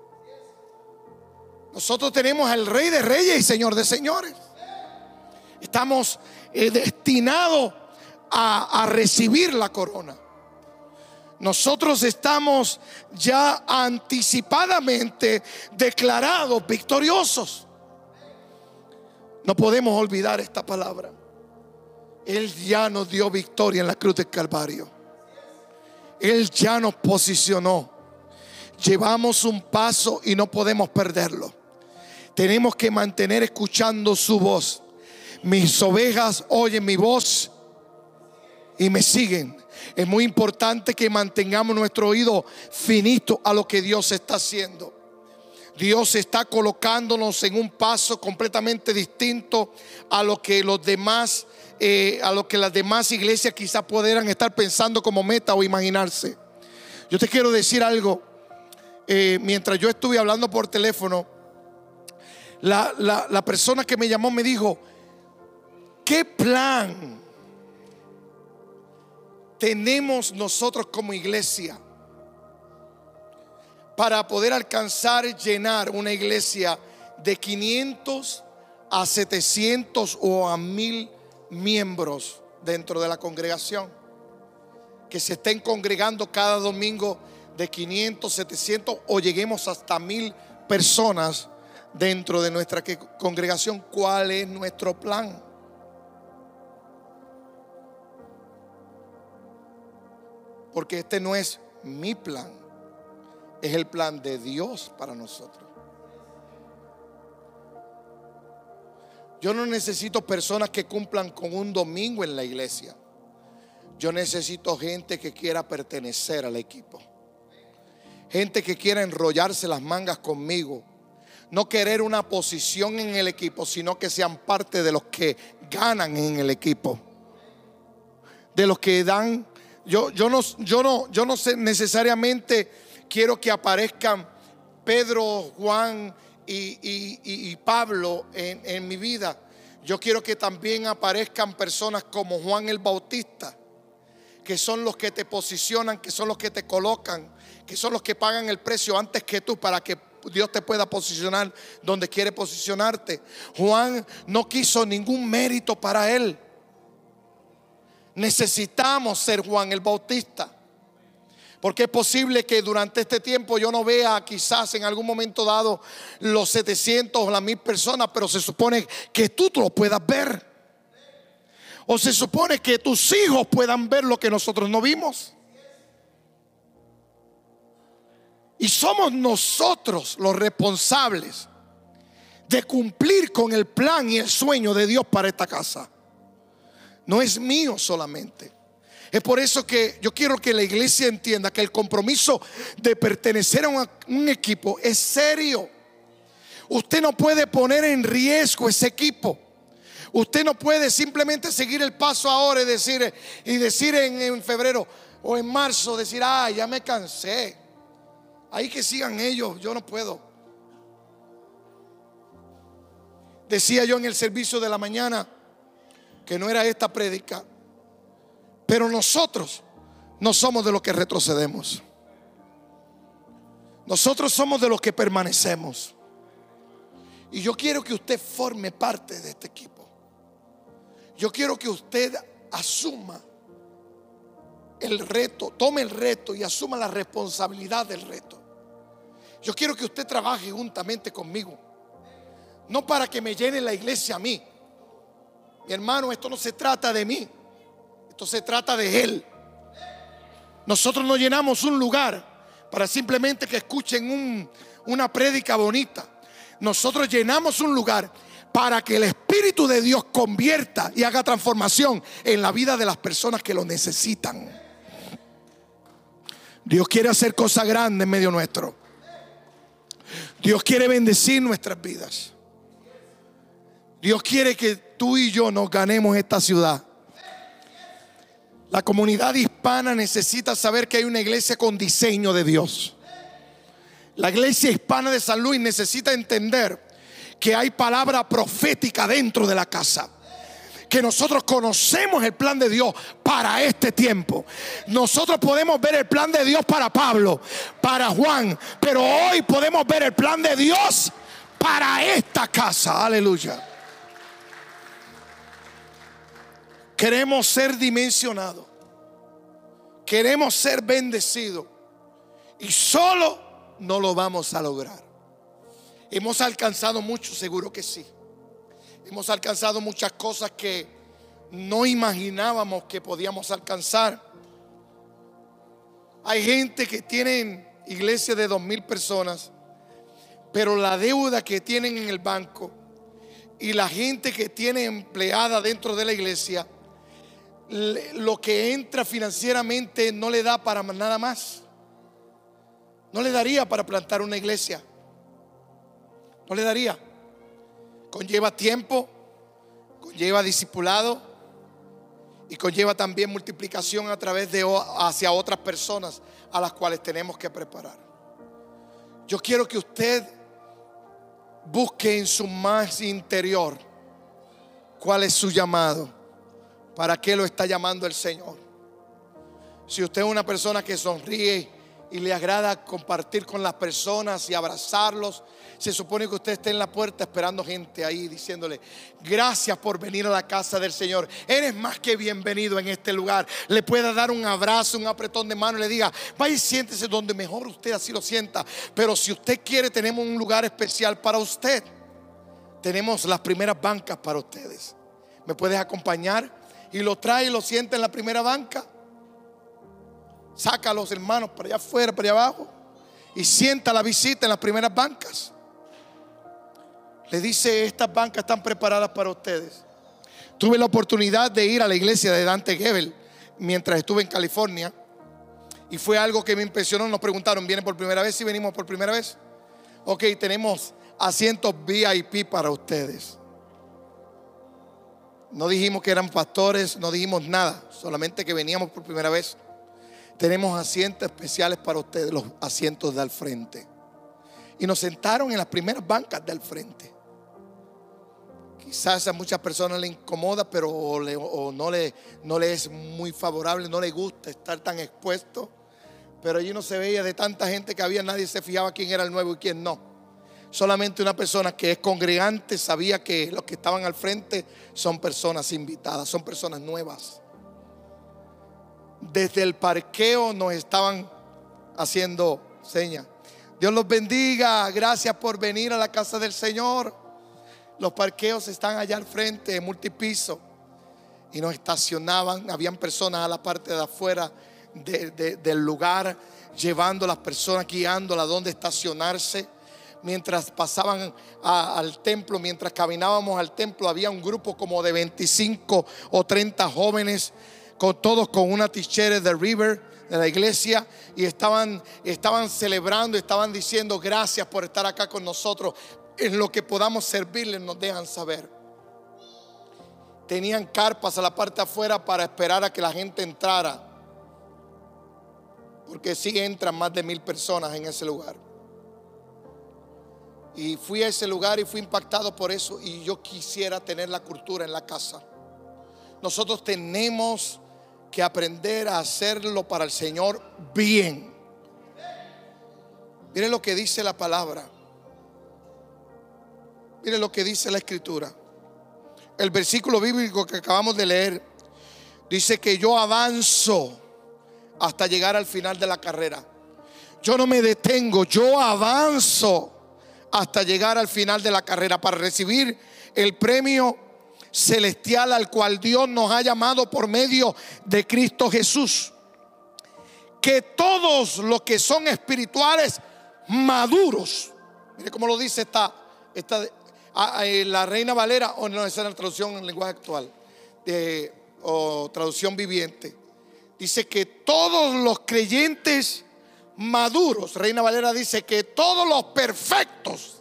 Nosotros tenemos al Rey de Reyes y Señor de Señores. Estamos eh, destinados a, a recibir la corona. Nosotros estamos ya anticipadamente declarados victoriosos. No podemos olvidar esta palabra. Él ya nos dio victoria en la cruz del Calvario. Él ya nos posicionó. Llevamos un paso y no podemos perderlo. Tenemos que mantener escuchando su voz. Mis ovejas oyen mi voz y me siguen. Es muy importante que mantengamos nuestro oído finito a lo que Dios está haciendo. Dios está colocándonos en un paso completamente distinto a lo que los demás, eh, a lo que las demás iglesias quizás pudieran estar pensando como meta o imaginarse. Yo te quiero decir algo. Eh, mientras yo estuve hablando por teléfono, la, la, la persona que me llamó me dijo: ¿qué plan tenemos nosotros como iglesia para poder alcanzar y llenar una iglesia de quinientos a setecientos o a mil miembros dentro de la congregación? Que se estén congregando cada domingo de quinientos, setecientos o lleguemos hasta mil personas dentro de nuestra congregación. ¿Cuál es nuestro plan? Porque este no es mi plan, es el plan de Dios para nosotros. Yo no necesito personas que cumplan con un domingo en la iglesia. Yo necesito gente que quiera pertenecer al equipo, gente que quiera enrollarse las mangas conmigo, no querer una posición en el equipo, sino que sean parte de los que ganan en el equipo, de los que dan. Yo, yo, no, yo, no, yo no sé necesariamente quiero que aparezcan Pedro, Juan y, y, y, y Pablo en, en mi vida. Yo quiero que también aparezcan personas como Juan el Bautista, que son los que te posicionan, que son los que te colocan, que son los que pagan el precio antes que tú para que Dios te pueda posicionar donde quiere posicionarte. Juan no quiso ningún mérito para él. Necesitamos ser Juan el Bautista. Porque es posible que durante este tiempo yo no vea quizás en algún momento dado los setecientos o las mil personas, pero se supone que tú lo puedas ver. O se supone que tus hijos puedan ver lo que nosotros no vimos. Y somos nosotros los responsables de cumplir con el plan y el sueño de Dios para esta casa. No es mío solamente. Es por eso que yo quiero que la iglesia entienda que el compromiso de pertenecer a un, un equipo es serio. Usted no puede poner en riesgo ese equipo. Usted no puede simplemente seguir el paso ahora y decir, y decir en, en febrero o en marzo, decir, ah, ya me cansé. Ahí que sigan ellos, yo no puedo. Decía yo en el servicio de la mañana que no era esta prédica, pero nosotros no somos de los que retrocedemos. Nosotros somos de los que permanecemos. Y yo quiero que usted forme parte de este equipo. Yo quiero que usted asuma el reto, tome el reto y asuma la responsabilidad del reto. Yo quiero que usted trabaje juntamente conmigo. No para que me llene la iglesia a mí. Mi hermano, esto no se trata de mí. Esto se trata de Él. Nosotros no llenamos un lugar para simplemente que escuchen un, una prédica bonita. Nosotros llenamos un lugar para que el Espíritu de Dios convierta y haga transformación en la vida de las personas que lo necesitan. Dios quiere hacer cosas grandes en medio nuestro. Dios quiere bendecir nuestras vidas. Dios quiere que tú y yo nos ganemos esta ciudad. La comunidad hispana necesita saber que hay una iglesia con diseño de Dios. La iglesia hispana de San Luis necesita entender que hay palabra profética dentro de la casa. Que nosotros conocemos el plan de Dios para este tiempo. Nosotros podemos ver el plan de Dios para Pablo, para Juan, pero hoy podemos ver el plan de Dios para esta casa. Aleluya. Queremos ser dimensionados. Queremos ser bendecidos. Y solo no lo vamos a lograr. Hemos alcanzado mucho, seguro que sí. Hemos alcanzado muchas cosas que no imaginábamos que podíamos alcanzar. Hay gente que tienen iglesias de dos mil personas, pero la deuda que tienen en el banco y la gente que tiene empleada dentro de la iglesia, lo que entra financieramente no le da para nada más. No le daría para plantar una iglesia. No le daría. Conlleva tiempo, conlleva discipulado y conlleva también multiplicación a través de hacia otras personas a las cuales tenemos que preparar. Yo quiero que usted busque en su más interior cuál es su llamado. ¿Para qué lo está llamando el Señor? Si usted es una persona que sonríe y le agrada compartir con las personas y abrazarlos, se supone que usted esté en la puerta esperando gente ahí diciéndole: gracias por venir a la casa del Señor, eres más que bienvenido en este lugar. Le pueda dar un abrazo, un apretón de mano y le diga: vaya y siéntese donde mejor usted así lo sienta. Pero si usted quiere, tenemos un lugar especial para usted. Tenemos las primeras bancas para ustedes. ¿Me puedes acompañar? Y lo trae y lo sienta en la primera banca. Saca a los hermanos para allá afuera, para allá abajo, y sienta la visita en las primeras bancas. Le dice: estas bancas están preparadas para ustedes. Tuve la oportunidad de ir a la iglesia de Dante Gebel mientras estuve en California, y fue algo que me impresionó. Nos preguntaron: ¿vienen por primera vez? Sí, venimos por primera vez. Ok, tenemos asientos V I P para ustedes. No dijimos que eran pastores, no dijimos nada, solamente que veníamos por primera vez. Tenemos asientos especiales para ustedes, los asientos de al frente. Y nos sentaron en las primeras bancas del frente. Quizás a muchas personas les incomoda, pero o, le, o no, le, no le es muy favorable, no les gusta estar tan expuesto. Pero allí no se veía de tanta gente que había, nadie se fijaba quién era el nuevo y quién no. Solamente una persona que es congregante sabía que los que estaban al frente son personas invitadas, son personas nuevas. desde el parqueo nos estaban haciendo señas. Dios los bendiga, gracias por venir a la casa del Señor. Los parqueos están allá al frente, multipiso, y nos estacionaban. Habían personas a la parte de afuera de, de, del lugar, llevando a las personas, guiándolas a dónde estacionarse. Mientras pasaban a, al templo, mientras caminábamos al templo, había un grupo como de veinticinco o treinta jóvenes, con todos con una t-shirt de River, de la iglesia, y estaban, estaban celebrando, estaban diciendo gracias por estar acá con nosotros. En lo que podamos servirles nos dejan saber. Tenían carpas a la parte de afuera para esperar a que la gente entrara, porque sí entran más de mil personas en ese lugar. Y fui a ese lugar y fui impactado por eso. Y yo quisiera tener la cultura en la casa. Nosotros tenemos que aprender a hacerlo para el Señor bien. Mire lo que dice la palabra. Mire lo que dice la escritura. El versículo bíblico que acabamos de leer dice que yo avanzo hasta llegar al final de la carrera. Yo no me detengo, yo avanzo hasta llegar al final de la carrera para recibir el premio celestial al cual Dios nos ha llamado por medio de Cristo Jesús. Que todos los que son espirituales maduros, mire cómo lo dice esta, esta la Reina Valera, o no, esa es la traducción en lenguaje actual, de, o traducción viviente. Dice que todos los creyentes maduros, Reina Valera dice que todos los perfectos.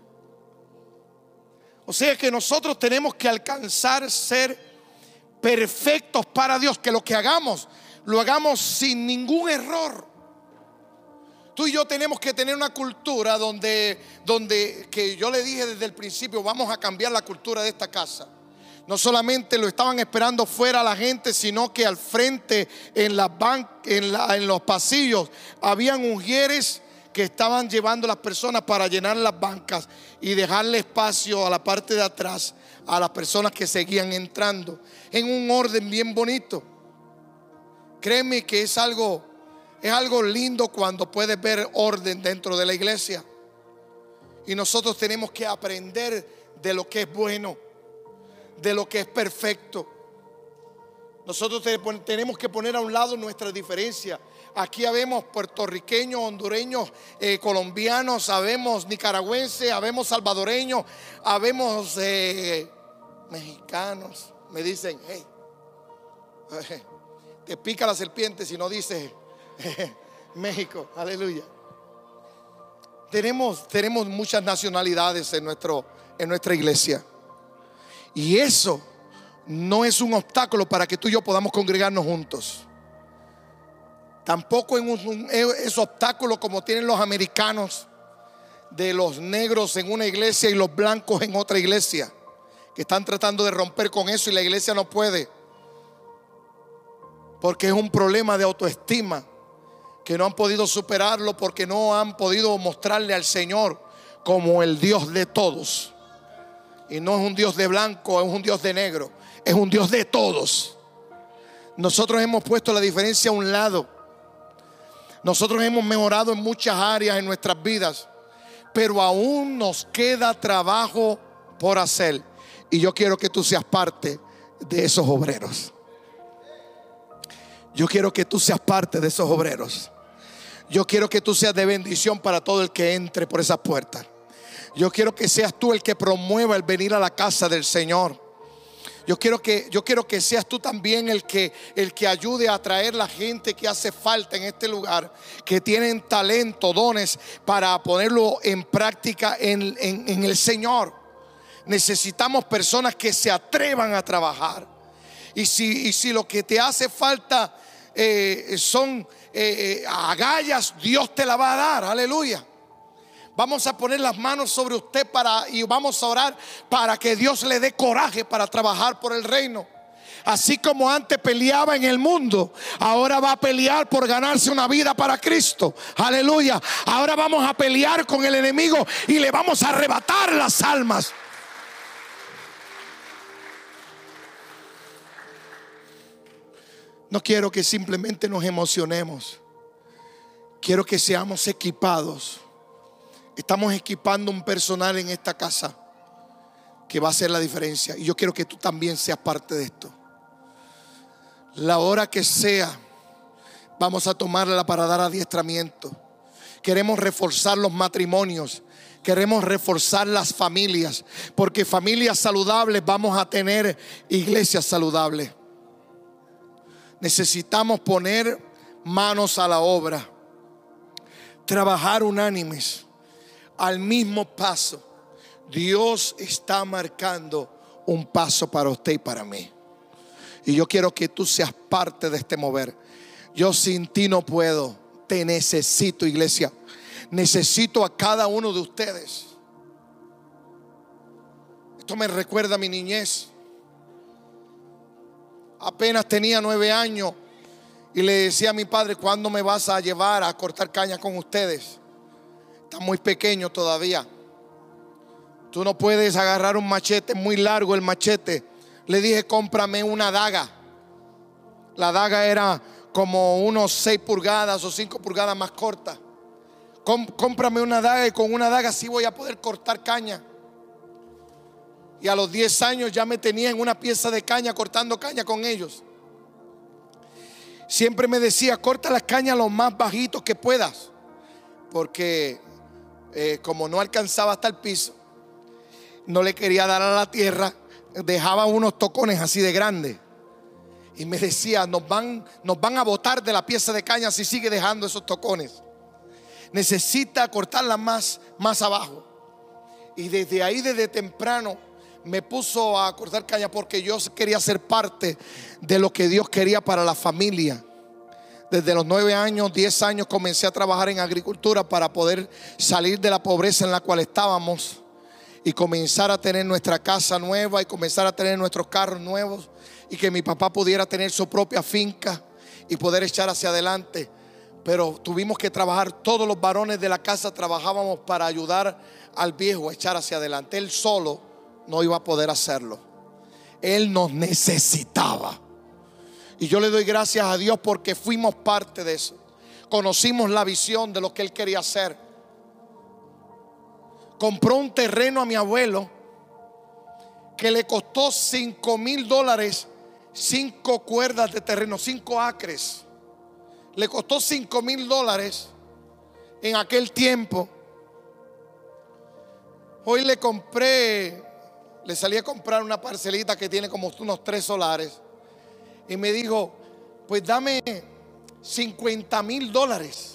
O sea que nosotros tenemos que alcanzar ser perfectos para Dios, que lo que hagamos lo hagamos sin ningún error. Tú y yo tenemos que tener una cultura donde, donde que yo le dije desde el principio, vamos a cambiar la cultura de esta casa. No solamente lo estaban esperando fuera la gente, sino que al frente en, las ban- en, la, en los pasillos habían ujieres que estaban llevando a las personas para llenar las bancas y dejarle espacio a la parte de atrás a las personas que seguían entrando en un orden bien bonito. Créeme que es algo, es algo lindo cuando puedes ver orden dentro de la iglesia. Y nosotros tenemos que aprender de lo que es bueno, de lo que es perfecto. Nosotros tenemos que poner a un lado nuestras diferencias. Aquí habemos puertorriqueños, hondureños, eh, colombianos, habemos nicaragüenses, habemos salvadoreños, habemos eh, mexicanos. Me dicen, hey, te pica la serpiente si no dices México, aleluya. Tenemos, tenemos muchas nacionalidades en, nuestro, en nuestra iglesia. Y eso no es un obstáculo para que tú y yo podamos congregarnos juntos. Tampoco es un, es obstáculo como tienen los americanos, de los negros en una iglesia y los blancos en otra iglesia, que están tratando de romper con eso y la iglesia no puede, porque es un problema de autoestima que no han podido superarlo, porque no han podido mostrarle al Señor como el Dios de todos. Y no es un Dios de blanco, es un Dios de negro, es un Dios de todos. Nosotros hemos puesto la diferencia a un lado. Nosotros hemos mejorado en muchas áreas en nuestras vidas, pero aún nos queda trabajo por hacer. Y yo quiero que tú seas parte de esos obreros. Yo quiero que tú seas parte de esos obreros. Yo quiero que tú seas de bendición para todo el que entre por esas puertas. Yo quiero que seas tú el que promueva el venir a la casa del Señor. Yo quiero que, yo quiero que seas tú también el que, el que ayude a traer la gente que hace falta en este lugar, que tienen talento, dones para ponerlo en práctica en, en, en el Señor. Necesitamos personas que se atrevan a trabajar. Y si, y si lo que te hace falta eh, son eh, agallas, Dios te la va a dar, aleluya. Vamos a poner las manos sobre usted para, y vamos a orar para que Dios le dé coraje para trabajar por el reino. Así como antes peleaba en el mundo, ahora va a pelear por ganarse una vida para Cristo. Aleluya. Ahora vamos a pelear con el enemigo y le vamos a arrebatar las almas. No quiero que simplemente nos emocionemos. Quiero que seamos equipados. Estamos equipando un personal en esta casa que va a hacer la diferencia. Y yo quiero que tú también seas parte de esto. La hora que sea, vamos a tomarla para dar adiestramiento. Queremos reforzar los matrimonios. Queremos reforzar las familias. Porque familias saludables vamos a tener iglesias saludables. Necesitamos poner manos a la obra. Trabajar unánimes. Al mismo paso. Dios está marcando un paso para usted y para mí. Y yo quiero que tú seas parte de este mover. Yo sin ti no puedo. Te necesito, iglesia. Necesito a cada uno de ustedes. Esto me recuerda a mi niñez. Apenas tenía nueve años y le decía a mi padre: ¿cuándo me vas a llevar a cortar caña con ustedes? Está muy pequeño todavía. Tú no puedes agarrar un machete, muy largo el machete. Le dije: cómprame una daga. La daga era como unos seis pulgadas o cinco pulgadas más corta. Cómprame una daga y con una daga sí voy a poder cortar caña. Y a los diez años ya me tenía en una pieza de caña, cortando caña con ellos. Siempre me decía: corta las cañas lo más bajitos que puedas. Porque eh, como no alcanzaba hasta el piso, no le quería dar a la tierra, dejaba unos tocones así de grandes. Y me decía: nos van, nos van a botar de la pieza de caña si sigue dejando esos tocones. Necesita cortarla más, más abajo. Y desde ahí, desde temprano, me puso a cortar caña porque yo quería ser parte de lo que Dios quería para la familia. Desde los nueve años, diez años comencé a trabajar en agricultura para poder salir de la pobreza en la cual estábamos y comenzar a tener nuestra casa nueva y comenzar a tener nuestros carros nuevos y que mi papá pudiera tener su propia finca y poder echar hacia adelante. Pero tuvimos que trabajar, todos los varones de la casa trabajábamos para ayudar al viejo a echar hacia adelante. Él solo no iba a poder hacerlo. Él nos necesitaba. Y yo le doy gracias a Dios porque fuimos parte de eso. Conocimos la visión de lo que Él quería hacer. Compró un terreno a mi abuelo que le costó cinco mil dólares, cinco cuerdas de terreno, cinco acres. Le costó cinco mil dólares en aquel tiempo. Hoy le compré, le salí a comprar una parcelita que tiene como unos tres solares. Y me dijo: pues dame cincuenta mil dólares.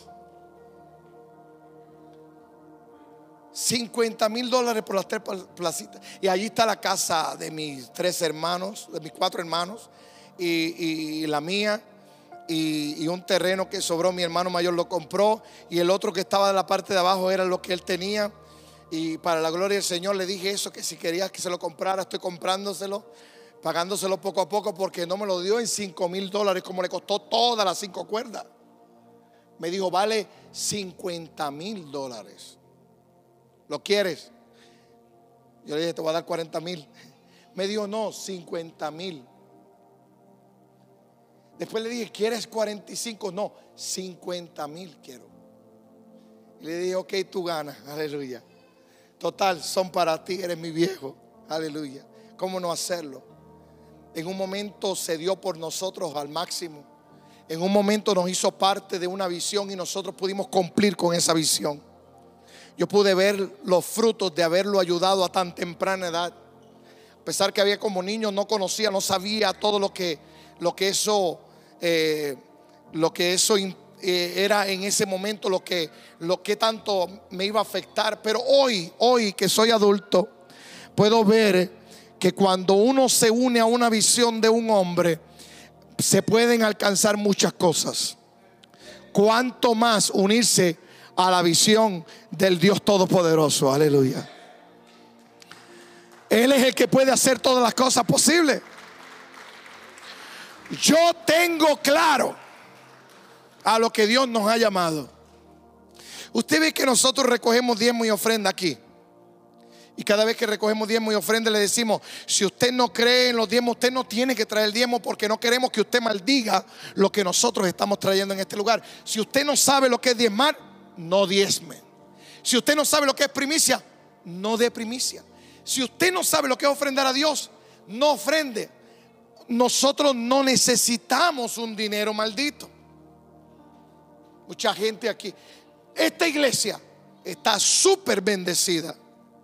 cincuenta mil dólares por las tres placitas. Y allí está la casa de mis tres hermanos, de mis cuatro hermanos, y, y la mía. Y, y un terreno que sobró, mi hermano mayor lo compró. Y el otro que estaba de la parte de abajo era lo que él tenía. Y para la gloria del Señor le dije eso, que si quería que se lo comprara, estoy comprándoselo, pagándoselo poco a poco, porque no me lo dio en cinco mil dólares como le costó todas las cinco cuerdas. Me dijo: vale cincuenta mil dólares. ¿Lo quieres? Yo le dije: te voy a dar cuarenta mil. Me dijo: no, cincuenta mil. Después le dije: ¿quieres cuarenta y cinco? No, cincuenta mil quiero. Y le dije: ok, tú ganas, aleluya. Total, son para ti, eres mi viejo, aleluya. ¿Cómo no hacerlo? En un momento se dio por nosotros al máximo. En un momento nos hizo parte de una visión y nosotros pudimos cumplir con esa visión. Yo pude ver los frutos de haberlo ayudado a tan temprana edad. A pesar que había como niño, no conocía, no sabía todo lo que, lo que eso, eh, lo que eso eh, era en ese momento, lo que, lo que tanto me iba a afectar. Pero hoy, hoy que soy adulto, puedo ver que cuando uno se une a una visión de un hombre, se pueden alcanzar muchas cosas. Cuanto más unirse a la visión del Dios Todopoderoso, aleluya. Él es el que puede hacer todas las cosas posibles. Yo tengo claro a lo que Dios nos ha llamado. Usted ve que nosotros recogemos diezmo y ofrenda aquí, Y cada vez que recogemos diezmo y ofrenda le decimos: si usted no cree en los diezmos, usted no tiene que traer el diezmo, porque no queremos que usted maldiga lo que nosotros estamos trayendo en este lugar. Si usted no sabe lo que es diezmar, no diezme. Si usted no sabe lo que es primicia, no dé primicia. Si usted no sabe lo que es ofrendar a Dios, no ofrende. Nosotros no necesitamos un dinero maldito. Mucha gente aquí. Esta iglesia está súper bendecida.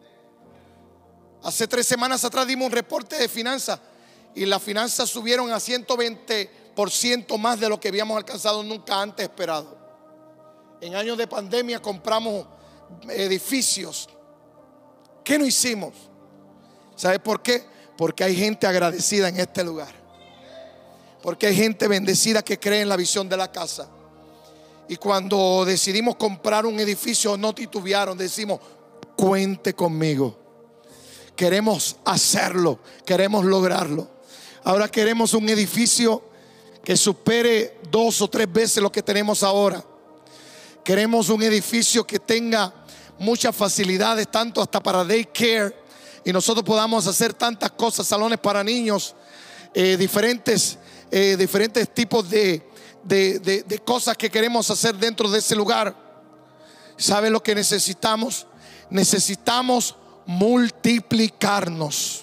Hace tres semanas atrás dimos un reporte de finanzas y las finanzas subieron a ciento veinte por ciento más de lo que habíamos alcanzado nunca antes esperado. En años de pandemia compramos edificios. ¿Qué no hicimos? ¿Sabe por qué? Porque hay gente agradecida en este lugar. Porque hay gente bendecida que cree en la visión de la casa. Y cuando decidimos comprar un edificio, no titubearon. Decimos: cuente conmigo. Queremos hacerlo, queremos lograrlo. Ahora queremos un edificio que supere dos o tres veces lo que tenemos ahora. Queremos un edificio que tenga muchas facilidades, tanto hasta para daycare, y nosotros podamos hacer tantas cosas, salones para niños, eh, diferentes, eh, diferentes tipos de, de, de, de cosas que queremos hacer dentro de ese lugar. ¿Sabe lo que necesitamos? Necesitamos multiplicarnos.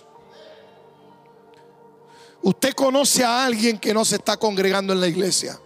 Usted conoce a alguien que no se está congregando en la iglesia,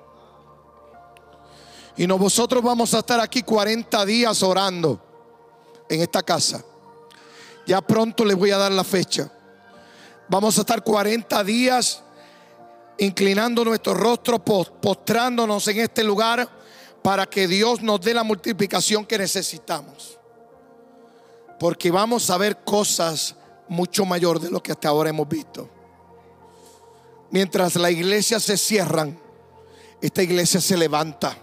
y nosotros vamos a estar aquí cuarenta días orando en esta casa. Ya pronto les voy a dar la fecha. Vamos a estar cuarenta días inclinando nuestro rostro, postrándonos en este lugar, para que Dios nos dé la multiplicación que necesitamos. Porque vamos a ver cosas mucho mayor de lo que hasta ahora hemos visto. Mientras la iglesia se cierran, esta iglesia se levanta.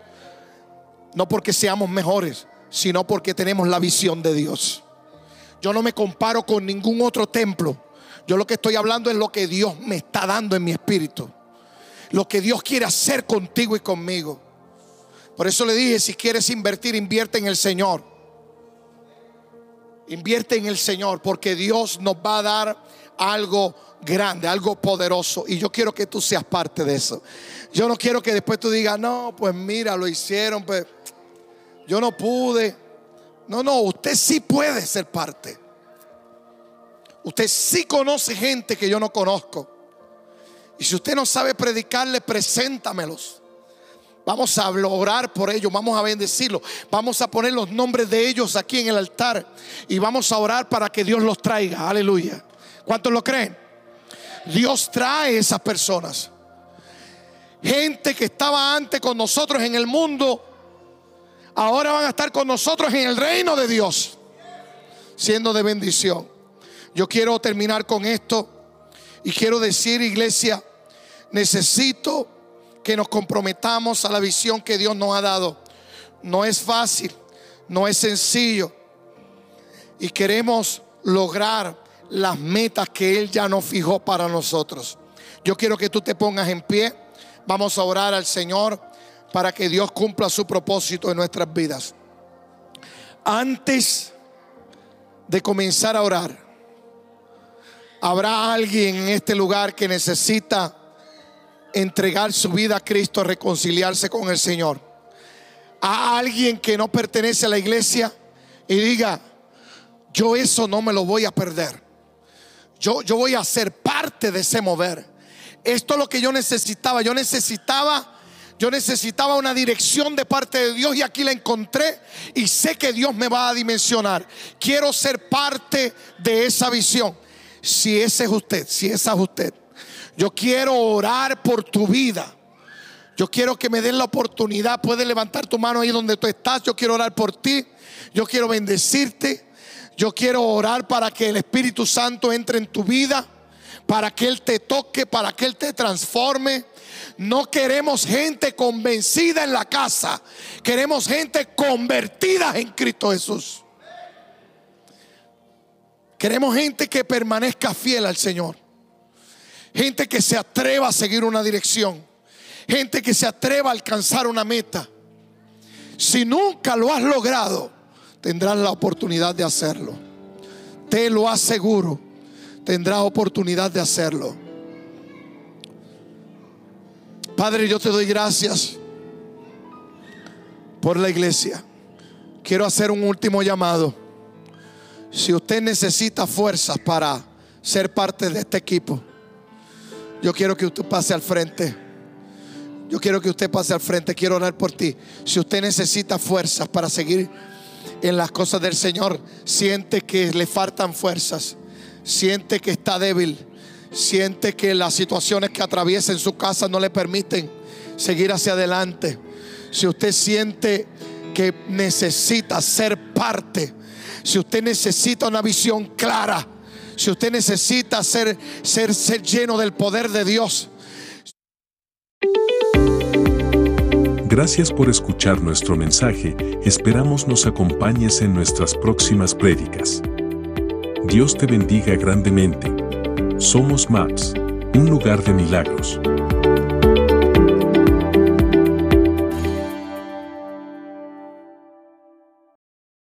No porque seamos mejores, sino porque tenemos la visión de Dios. Yo no me comparo con ningún otro templo. Yo lo que estoy hablando es lo que Dios me está dando en mi espíritu, lo que Dios quiere hacer contigo y conmigo. Por eso le dije: si quieres invertir, invierte en el Señor. Invierte en el Señor, porque Dios nos va a dar algo grande, algo poderoso. Y yo quiero que tú seas parte de eso. Yo no quiero que después tú digas: no, pues mira, lo hicieron, pues yo no pude. No, no, usted sí puede ser parte. Usted sí conoce gente que yo no conozco. Y si usted no sabe predicarle, preséntamelos. Vamos a orar por ellos, vamos a bendecirlos, vamos a poner los nombres de ellos aquí en el altar y vamos a orar para que Dios los traiga. Aleluya. ¿Cuántos lo creen? Dios trae esas personas. Gente que estaba antes con nosotros en el mundo, ahora van a estar con nosotros en el reino de Dios, siendo de bendición. Yo quiero terminar con esto y quiero decir, iglesia, necesito que nos comprometamos a la visión que Dios nos ha dado. No es fácil, no es sencillo, y queremos lograr las metas que Él ya nos fijó para nosotros. Yo quiero que tú te pongas en pie. Vamos a orar al Señor para que Dios cumpla su propósito en nuestras vidas. Antes de comenzar a orar, habrá alguien en este lugar que necesita entregar su vida a Cristo, reconciliarse con el Señor. A alguien que no pertenece a la iglesia y diga: yo eso no me lo voy a perder. Yo, yo voy a ser parte de ese mover. Esto es lo que yo necesitaba. Yo necesitaba Yo necesitaba una dirección de parte de Dios, y aquí la encontré, y sé que Dios me va a dimensionar. Quiero ser parte de esa visión. Si ese es usted, si esa es usted, yo quiero orar por tu vida. Yo quiero que me den la oportunidad. Puedes levantar tu mano ahí donde tú estás. Yo quiero orar por ti. Yo quiero bendecirte. Yo quiero orar para que el Espíritu Santo entre en tu vida, para que Él te toque, para que Él te transforme. No queremos gente convencida en la casa, queremos gente convertida en Cristo Jesús. Queremos gente que permanezca fiel al Señor, gente que se atreva a seguir una dirección, gente que se atreva a alcanzar una meta. Si nunca lo has logrado, tendrás la oportunidad de hacerlo. te lo aseguro, tendrás oportunidad de hacerlo. Padre, yo te doy gracias por la iglesia. Quiero hacer un último llamado. Si usted necesita fuerzas para ser parte de este equipo, yo quiero que usted pase al frente. Yo quiero que usted pase al frente. Quiero orar por ti. Si usted necesita fuerzas para seguir en las cosas del Señor, siente que le faltan fuerzas, siente que está débil, siente que las situaciones que atraviesa en su casa no le permiten seguir hacia adelante. Si usted siente que necesita ser parte, si usted necesita una visión clara, si usted necesita ser, ser, ser lleno del poder de Dios. Gracias por escuchar nuestro mensaje. Esperamos nos acompañes en nuestras próximas prédicas. Dios te bendiga grandemente. Somos M A P S, un lugar de milagros.